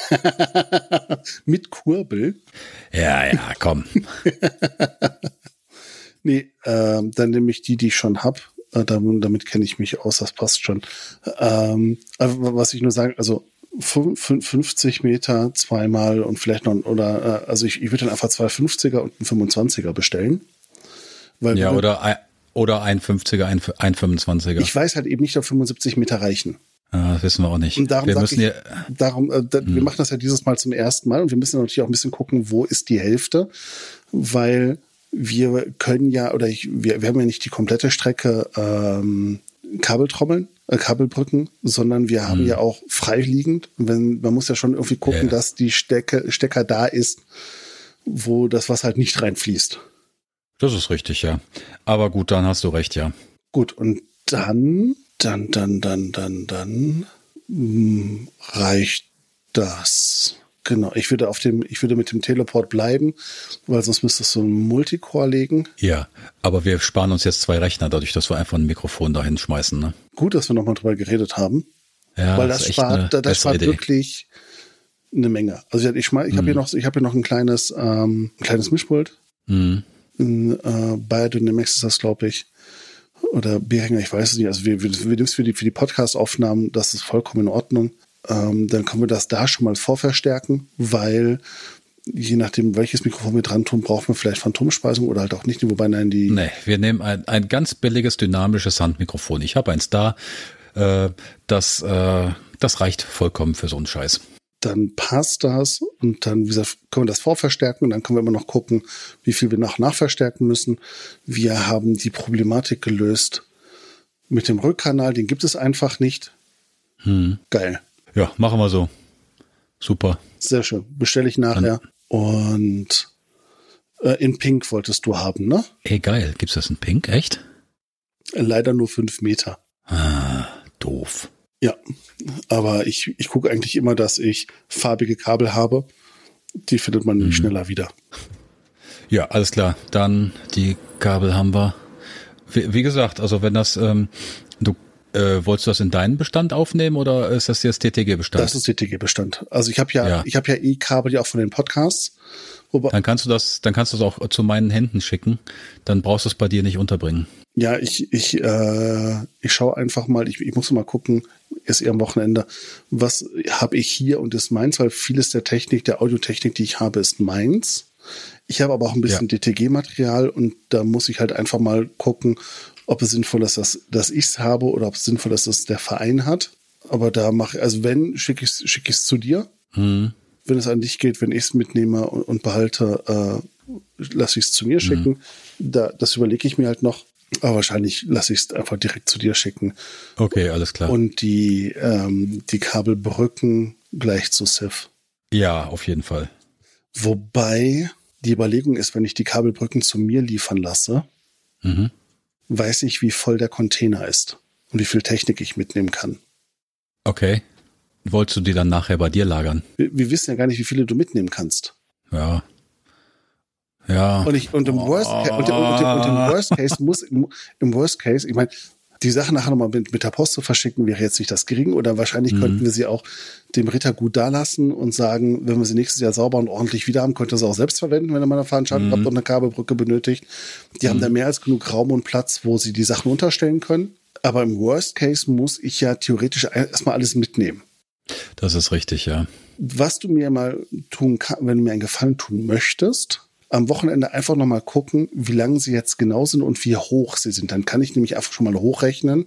Speaker 3: mit Kurbel.
Speaker 2: Ja, ja, komm.
Speaker 3: Nee, äh, dann nehme ich die, die ich schon habe. Äh, damit damit kenne ich mich aus, das passt schon. Ähm, was ich nur sage, also fünfzig Meter zweimal und vielleicht noch, oder, äh, also ich, ich würde dann einfach zwei fünfziger und einen fünfundzwanziger bestellen. Weil
Speaker 2: ja,
Speaker 3: wir,
Speaker 2: oder ein, oder ein fünfziger, ein, ein fünfundzwanziger.
Speaker 3: Ich weiß halt eben nicht, ob fünfundsiebzig Meter reichen.
Speaker 2: Ah, das wissen wir auch nicht.
Speaker 3: Und darum
Speaker 2: wir müssen
Speaker 3: ich,
Speaker 2: ja,
Speaker 3: darum, äh, da, hm. wir machen das ja dieses Mal zum ersten Mal und wir müssen natürlich auch ein bisschen gucken, wo ist die Hälfte, weil wir können ja, oder ich, wir, wir haben ja nicht die komplette Strecke ähm, Kabeltrommeln, äh, Kabelbrücken, sondern wir haben hm. ja auch freiliegend. Wenn, man muss ja schon irgendwie gucken, ja. dass die Stecke, Stecker da ist, wo das Wasser halt nicht reinfließt.
Speaker 2: Das ist richtig, ja. Aber gut, dann hast du recht, ja.
Speaker 3: Gut, und dann, dann, dann, dann, dann, dann mh, reicht das. Genau, ich würde auf dem, ich würde mit dem Teleport bleiben, weil sonst müsstest du einen Multicore legen.
Speaker 2: Ja, aber wir sparen uns jetzt zwei Rechner, dadurch, dass wir einfach ein Mikrofon dahin schmeißen, ne?
Speaker 3: Gut, dass wir nochmal drüber geredet haben.
Speaker 2: Ja,
Speaker 3: weil das, das spart, das, das spart wirklich eine Menge. Also ich, ich, ich habe
Speaker 2: hm.
Speaker 3: hier noch, ich habe hier noch ein kleines, ähm, ein kleines Mischpult.
Speaker 2: Hm.
Speaker 3: In, äh, Biodynamics ist das, glaube ich. Oder Behringer, ich weiß es nicht. Also wir, wir, wir nehmen es für die, für die Podcast-Aufnahmen, das ist vollkommen in Ordnung. Ähm, dann können wir das da schon mal vorverstärken, weil je nachdem, welches Mikrofon wir dran tun, brauchen wir vielleicht Phantomspeisung oder halt auch nicht. Wobei, nein, die.
Speaker 2: Nee, wir nehmen ein, ein ganz billiges, dynamisches Handmikrofon. Ich habe eins da. Äh, das, äh, das reicht vollkommen für so einen Scheiß.
Speaker 3: Dann passt das und dann, wie gesagt, können wir das vorverstärken und dann können wir immer noch gucken, wie viel wir nach nachverstärken müssen. Wir haben die Problematik gelöst mit dem Rückkanal, den gibt es einfach nicht.
Speaker 2: Hm.
Speaker 3: Geil.
Speaker 2: Ja, machen wir so. Super.
Speaker 3: Sehr schön. Bestelle ich nachher. Dann. Und äh, in Pink wolltest du haben, ne?
Speaker 2: Ey, geil. Gibt's das in Pink? Echt?
Speaker 3: Leider nur fünf Meter.
Speaker 2: Ah, doof.
Speaker 3: Ja, aber ich, ich gucke eigentlich immer, dass ich farbige Kabel habe. Die findet man nämlich hm. schneller wieder.
Speaker 2: Ja, alles klar. Dann die Kabel haben wir. Wie, wie gesagt, also wenn das, ähm, du Äh, wolltest du das in deinen Bestand aufnehmen oder ist das jetzt T T G-Bestand?
Speaker 3: Das ist T T G-Bestand. Also ich habe ja,
Speaker 2: Ja.
Speaker 3: ich habe ja eh Kabel ja auch von den Podcasts. Wobei,
Speaker 2: Dann kannst du das, dann kannst du es auch zu meinen Händen schicken. Dann brauchst du es bei dir nicht unterbringen.
Speaker 3: ja, ich ich äh, ich schaue einfach mal. Ich, ich muss mal gucken. Ist eher am Wochenende. Was habe ich hier und ist meins? Weil vieles der Technik, der Audiotechnik, die ich habe, ist meins. Ich habe aber auch ein bisschen
Speaker 2: Ja.
Speaker 3: D T G-Material und da muss ich halt einfach mal gucken, ob es sinnvoll ist, dass, dass ich es habe oder ob es sinnvoll ist, dass es der Verein hat. Aber da mache also wenn, schicke ich es schick zu dir.
Speaker 2: Mhm.
Speaker 3: Wenn es an dich geht, wenn ich es mitnehme und, und behalte, äh, lasse ich es zu mir schicken.
Speaker 2: Mhm.
Speaker 3: Da, das überlege ich mir halt noch. Aber wahrscheinlich lasse ich es einfach direkt zu dir schicken.
Speaker 2: Okay, alles klar.
Speaker 3: Und die, ähm, die Kabelbrücken gleich zu S I F.
Speaker 2: Ja, auf jeden Fall.
Speaker 3: Wobei die Überlegung ist, wenn ich die Kabelbrücken zu mir liefern lasse,
Speaker 2: Mhm.
Speaker 3: weiß ich, wie voll der Container ist und wie viel Technik ich mitnehmen kann.
Speaker 2: Okay. Wolltest du die dann nachher bei dir lagern?
Speaker 3: Wir, wir wissen ja gar nicht, wie viele du mitnehmen kannst.
Speaker 2: Ja. Ja.
Speaker 3: Und, ich, und, im, Worst Case, und, und, und, und im Worst Case muss, im, im Worst Case, ich meine, die Sache nachher nochmal mit, mit der Post zu verschicken, wäre jetzt nicht das gering. Oder wahrscheinlich
Speaker 2: Mhm.
Speaker 3: könnten wir sie auch dem Ritter gut dalassen und sagen, wenn wir sie nächstes Jahr sauber und ordentlich wieder haben, könnte er sie auch selbst verwenden, wenn er mal eine Veranstaltung
Speaker 2: Mhm.
Speaker 3: habt und eine Kabelbrücke benötigt. Die haben da mehr als genug Raum und Platz, wo sie die Sachen unterstellen können. Aber im Worst Case muss ich ja theoretisch erstmal alles mitnehmen.
Speaker 2: Das ist richtig, ja.
Speaker 3: Was du mir mal tun kannst, wenn du mir einen Gefallen tun möchtest, am Wochenende einfach nochmal gucken, wie lang sie jetzt genau sind und wie hoch sie sind. Dann kann ich nämlich einfach schon mal hochrechnen.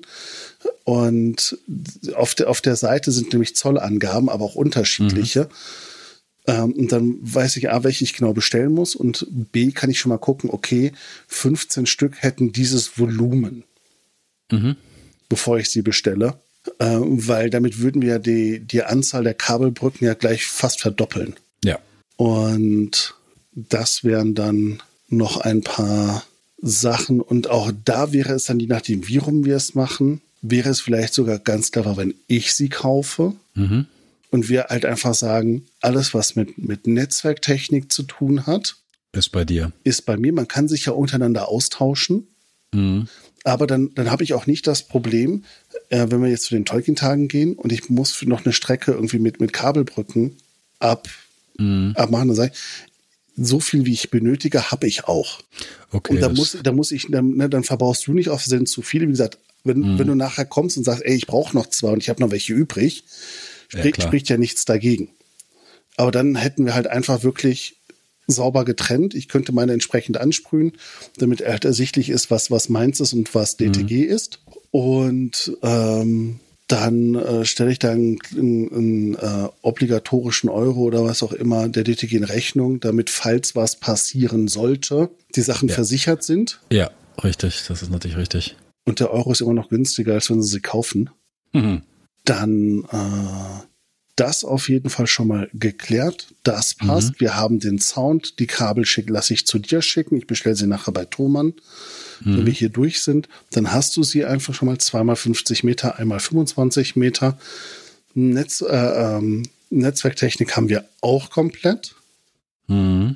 Speaker 3: Und auf der, auf der Seite sind nämlich Zollangaben, aber auch unterschiedliche. Mhm. Ähm, und dann weiß ich A, welche ich genau bestellen muss. Und B, kann ich schon mal gucken, okay, fünfzehn Stück hätten dieses Volumen,
Speaker 2: Mhm.
Speaker 3: bevor ich sie bestelle. Äh, weil damit würden wir ja die, die Anzahl der Kabelbrücken ja gleich fast verdoppeln.
Speaker 2: Ja.
Speaker 3: Und das wären dann noch ein paar Sachen. Und auch da wäre es dann, je nachdem, wie rum wir es machen, wäre es vielleicht sogar ganz clever, wenn ich sie kaufe.
Speaker 2: Mhm.
Speaker 3: Und wir halt einfach sagen, alles, was mit, mit Netzwerktechnik zu tun hat,
Speaker 2: Ist bei dir.
Speaker 3: ist bei mir. Man kann sich ja untereinander austauschen.
Speaker 2: Mhm.
Speaker 3: Aber dann, dann habe ich auch nicht das Problem, äh, wenn wir jetzt zu den Tolkien-Tagen gehen und ich muss für noch eine Strecke irgendwie mit, mit Kabelbrücken ab,
Speaker 2: Mhm.
Speaker 3: abmachen, dann sage ich, so viel wie ich benötige, habe ich auch.
Speaker 2: Okay.
Speaker 3: Und da
Speaker 2: das-
Speaker 3: muss, da muss ich, dann, ne, dann verbrauchst du nicht auf Versehen zu viele. Wie gesagt, wenn,
Speaker 2: Mhm.
Speaker 3: wenn du nachher kommst und sagst, ey, ich brauche noch zwei und ich habe noch welche übrig,
Speaker 2: Ja,
Speaker 3: sprich,
Speaker 2: klar.
Speaker 3: spricht ja nichts dagegen. Aber dann hätten wir halt einfach wirklich sauber getrennt. Ich könnte meine entsprechend ansprühen, damit halt ersichtlich ist, was, was meins ist und was D T G
Speaker 2: Mhm.
Speaker 3: ist. Und ähm, dann äh, stelle ich dann einen, einen äh, obligatorischen Euro oder was auch immer der D T G in Rechnung, damit, falls was passieren sollte, die Sachen
Speaker 2: Ja.
Speaker 3: versichert sind.
Speaker 2: Ja, richtig. Das ist natürlich richtig.
Speaker 3: Und der Euro ist immer noch günstiger, als wenn sie sie kaufen.
Speaker 2: Mhm.
Speaker 3: Dann äh, das auf jeden Fall schon mal geklärt. Das passt.
Speaker 2: Mhm.
Speaker 3: Wir haben den Sound. Die Kabel schick, lasse ich zu dir schicken. Ich bestelle sie nachher bei Thomann.
Speaker 2: Mhm.
Speaker 3: Wenn wir hier durch sind, dann hast du sie einfach schon mal zweimal fünfzig Meter, einmal fünfundzwanzig Meter. Netz, äh, ähm, Netzwerktechnik haben wir auch komplett.
Speaker 2: Mhm.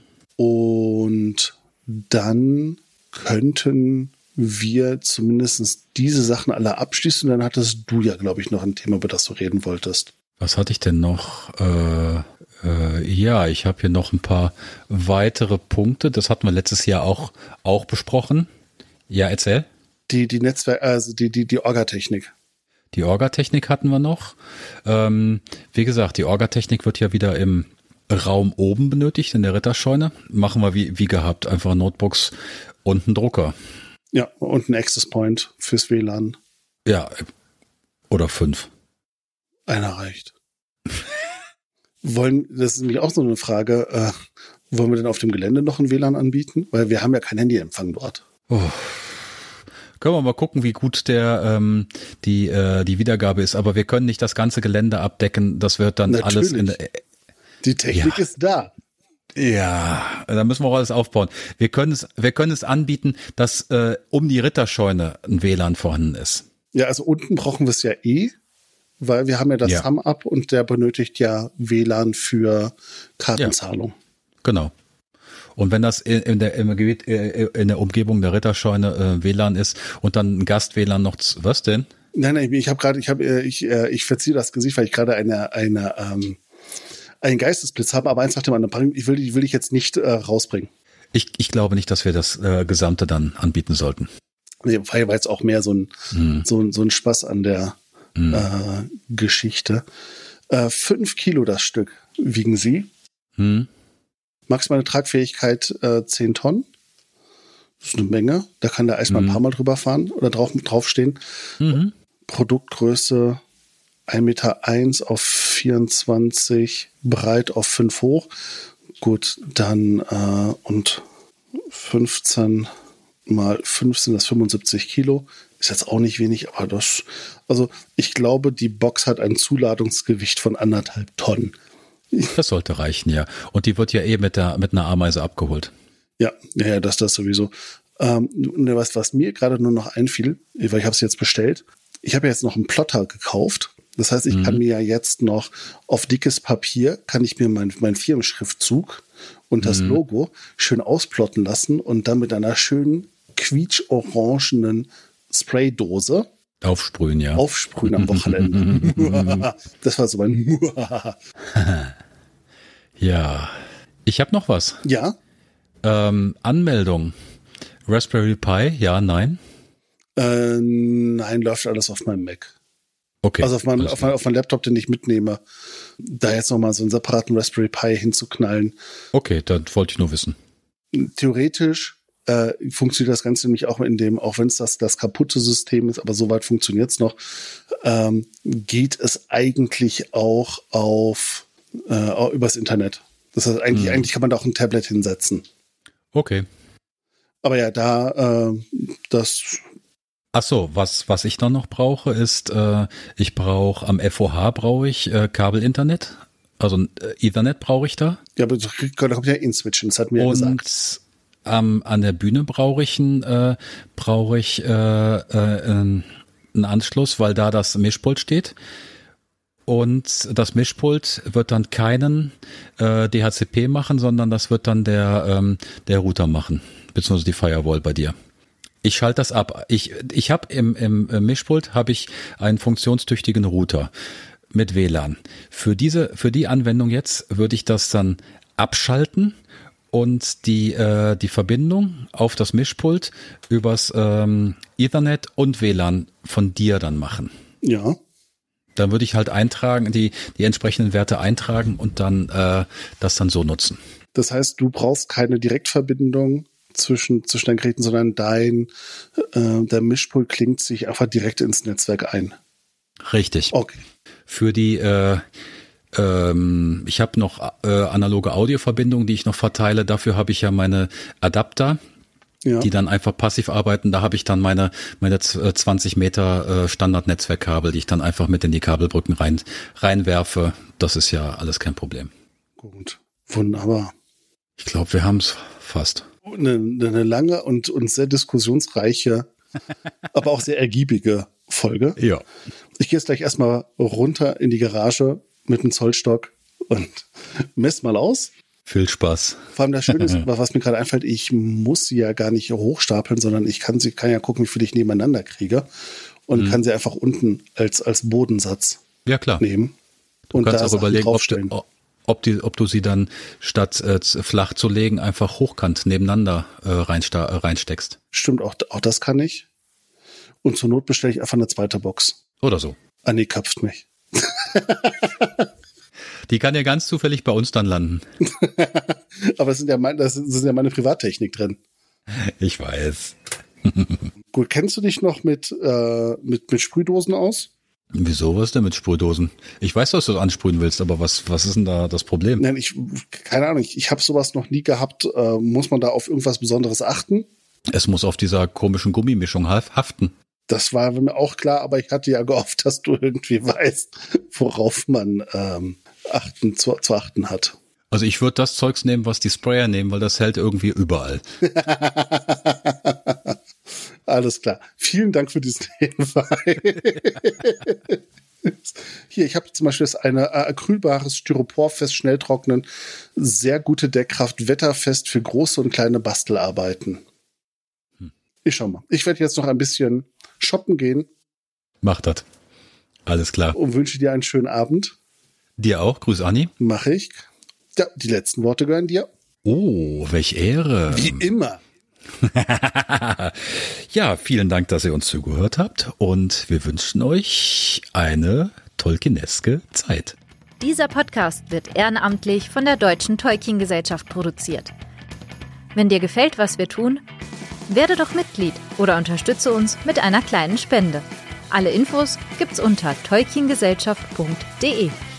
Speaker 3: Und dann könnten wir zumindest diese Sachen alle abschließen. Dann hattest du ja, glaube ich, noch ein Thema, über das du reden wolltest.
Speaker 2: Was hatte ich denn noch? Äh, äh, ja, ich habe hier noch ein paar weitere Punkte. Das hatten wir letztes Jahr auch, auch besprochen. Ja, erzähl.
Speaker 3: Die, die Netzwerk, also die, die, die Orga-Technik.
Speaker 2: Die Orga-Technik hatten wir noch. Ähm, wie gesagt, die Orga-Technik wird ja wieder im Raum oben benötigt, in der Ritterscheune. Machen wir wie, wie gehabt, einfach Notebooks und einen Drucker.
Speaker 3: Ja, und ein Access Point fürs W L A N.
Speaker 2: Ja, oder fünf.
Speaker 3: Einer reicht. Wollen, das ist nämlich auch so eine Frage, äh, wollen wir denn auf dem Gelände noch ein W L A N anbieten? Weil wir haben ja keinen Handyempfang dort.
Speaker 2: Oh. Können wir mal gucken, wie gut der ähm, die äh, die Wiedergabe ist. Aber wir können nicht das ganze Gelände abdecken. Das wird dann
Speaker 3: Natürlich.
Speaker 2: alles in der
Speaker 3: Die Technik
Speaker 2: Ja.
Speaker 3: ist da.
Speaker 2: Ja, da müssen wir auch alles aufbauen. Wir können es, wir können es anbieten, dass äh, um die Ritterscheune ein W L A N vorhanden ist.
Speaker 3: Ja, also unten brauchen wir es ja eh, weil wir haben ja das
Speaker 2: Ja.
Speaker 3: Sum-Up und der benötigt ja W L A N für Kartenzahlung.
Speaker 2: Genau. Und wenn das in, in der im Gebiet, äh, in der Umgebung der Ritterscheune äh, W L A N ist und dann ein Gast-W L A N noch, z- was denn?
Speaker 3: Nein, nein, ich habe gerade, ich habe, ich, ich verziehe das Gesicht, weil ich gerade eine, eine, ähm, einen Geistesblitz habe, aber eins nach dem anderen. Ich will, die will ich jetzt nicht äh, rausbringen.
Speaker 2: Ich, ich glaube nicht, dass wir das äh, Gesamte dann anbieten sollten.
Speaker 3: Nee, war jetzt auch mehr so ein, hm. so, so ein Spaß an der hm. äh, Geschichte. Äh, fünf Kilo das Stück wiegen sie. Hm. Maximale Tragfähigkeit äh, zehn Tonnen. Das ist eine Menge. Da kann der Eismann hm. ein paar Mal drüber fahren oder drauf, draufstehen. Mhm. Produktgröße ein Meter eins auf vierundzwanzig, breit auf fünf hoch. Gut, dann äh, und fünfzehn mal fünf sind das fünfundsiebzig Kilo. Ist jetzt auch nicht wenig, aber das, also ich glaube, die Box hat ein Zuladungsgewicht von anderthalb Tonnen.
Speaker 2: Das sollte reichen, ja. Und die wird ja eh mit der mit einer Ameise abgeholt.
Speaker 3: Ja, ja, das das sowieso. Ähm, was, was mir gerade nur noch einfiel, weil ich habe es jetzt bestellt, ich habe jetzt noch einen Plotter gekauft. Das heißt, ich mhm. kann mir ja jetzt noch auf dickes Papier, kann ich mir mein, mein Firmenschriftzug und das mhm. Logo schön ausplotten lassen und dann mit einer schönen quietsch-orangenen Spraydose
Speaker 2: aufsprühen, ja.
Speaker 3: Aufsprühen am Wochenende. Das war so mein
Speaker 2: Ja. Ich habe noch was.
Speaker 3: Ja?
Speaker 2: Ähm, Anmeldung. Raspberry Pi, ja, nein?
Speaker 3: Äh, nein, läuft alles auf meinem Mac.
Speaker 2: Okay.
Speaker 3: Also auf meinem, auf, mein, auf meinem Laptop, den ich mitnehme, da jetzt nochmal so einen separaten Raspberry Pi hinzuknallen.
Speaker 2: Okay, dann wollte ich nur wissen.
Speaker 3: Theoretisch äh, funktioniert das Ganze nämlich auch in dem, auch wenn es das, das kaputte System ist, aber soweit funktioniert es noch, ähm, geht es eigentlich auch auf äh, übers Internet. Das heißt, eigentlich, hm. eigentlich kann man da auch ein Tablet hinsetzen.
Speaker 2: Okay.
Speaker 3: Aber ja, da äh, das.
Speaker 2: Ach so, was was ich dann noch brauche, ist, äh, ich brauche am F O H brauche ich äh, Kabel-Internet, also äh, Ethernet brauche ich da.
Speaker 3: Ja, aber da kommt ja in-switchen, das hat mir ja gesagt.
Speaker 2: Ähm, an der Bühne brauche ich einen, äh, brauche ich äh, äh, einen Anschluss, weil da das Mischpult steht. Und das Mischpult wird dann keinen äh, D H C P machen, sondern das wird dann der ähm, der Router machen, beziehungsweise die Firewall bei dir. Ich schalte das ab. Ich ich habe im im Mischpult habe ich einen funktionstüchtigen Router mit W L A N. Für diese für die Anwendung jetzt würde ich das dann abschalten und die äh, die Verbindung auf das Mischpult übers ähm, Ethernet und W L A N von dir dann machen.
Speaker 3: Ja.
Speaker 2: Dann würde ich halt eintragen, die die entsprechenden Werte eintragen und dann äh, das dann so nutzen.
Speaker 3: Das heißt, du brauchst keine Direktverbindung zwischen zwischen deinen Geräten, sondern dein äh, der Mischpult klingt sich einfach direkt ins Netzwerk ein.
Speaker 2: Richtig.
Speaker 3: Okay.
Speaker 2: Für die äh, ähm, ich habe noch äh, analoge Audioverbindungen, die ich noch verteile. Dafür habe ich ja meine Adapter. Ja. Die dann einfach passiv arbeiten. Da habe ich dann meine meine zwanzig Meter Standard-Netzwerkkabel, die ich dann einfach mit in die Kabelbrücken rein reinwerfe. Das ist ja alles kein Problem.
Speaker 3: Gut, wunderbar.
Speaker 2: Ich glaube, wir haben es fast.
Speaker 3: Eine, eine lange und, und sehr diskussionsreiche, aber auch sehr ergiebige Folge.
Speaker 2: Ja.
Speaker 3: Ich gehe jetzt gleich erstmal runter in die Garage mit dem Zollstock und mess mal aus.
Speaker 2: Viel Spaß.
Speaker 3: Vor allem das Schöne ist, was mir gerade einfällt, ich muss sie ja gar nicht hochstapeln, sondern ich kann sie kann ja gucken, wie viel ich nebeneinander kriege und mhm. kann sie einfach unten als, als Bodensatz
Speaker 2: ja, klar.
Speaker 3: nehmen.
Speaker 2: Du
Speaker 3: und
Speaker 2: kannst
Speaker 3: da
Speaker 2: auch überlegen, ob du, ob, die, ob du sie dann statt äh, flach zu legen einfach hochkant nebeneinander äh, reinsta- äh, reinsteckst.
Speaker 3: Stimmt, auch, auch das kann ich. Und zur Not bestelle ich einfach eine zweite Box.
Speaker 2: Oder so.
Speaker 3: Anni köpft mich.
Speaker 2: Die kann ja ganz zufällig bei uns dann landen.
Speaker 3: Aber es sind ja mein, das ist ja meine Privattechnik drin.
Speaker 2: Ich weiß.
Speaker 3: Gut, kennst du dich noch mit, äh, mit, mit Sprühdosen aus?
Speaker 2: Wieso, was denn mit Sprühdosen? Ich weiß, was du ansprühen willst, aber was, was ist denn da das Problem?
Speaker 3: Nein, ich, keine Ahnung, ich, ich habe sowas noch nie gehabt. Äh, muss man da auf irgendwas Besonderes achten?
Speaker 2: Es muss auf dieser komischen Gummimischung haften.
Speaker 3: Das war mir auch klar, aber ich hatte ja gehofft, dass du irgendwie weißt, worauf man ähm, achten, zu, zu achten hat.
Speaker 2: Also ich würde das Zeugs nehmen, was die Sprayer nehmen, weil das hält irgendwie überall.
Speaker 3: Alles klar. Vielen Dank für diesen Hinweis. Hier, ich habe zum Beispiel jetzt eine äh, acrylbares Styroporfest, schnell trocknen, sehr gute Deckkraft, wetterfest für große und kleine Bastelarbeiten. Hm. Ich schau mal. Ich werde jetzt noch ein bisschen shoppen gehen.
Speaker 2: Mach das. Alles klar.
Speaker 3: Und wünsche dir einen schönen Abend.
Speaker 2: Dir auch. Grüß Anni.
Speaker 3: Mach ich. Ja, die letzten Worte gehören dir.
Speaker 2: Oh, welch Ehre.
Speaker 3: Wie immer.
Speaker 2: Ja, vielen Dank, dass ihr uns zugehört habt und wir wünschen euch eine tolkieneske Zeit.
Speaker 1: Dieser Podcast wird ehrenamtlich von der Deutschen Tolkien-Gesellschaft produziert. Wenn dir gefällt, was wir tun, werde doch Mitglied oder unterstütze uns mit einer kleinen Spende. Alle Infos gibt's unter tolkiengesellschaft punkt de.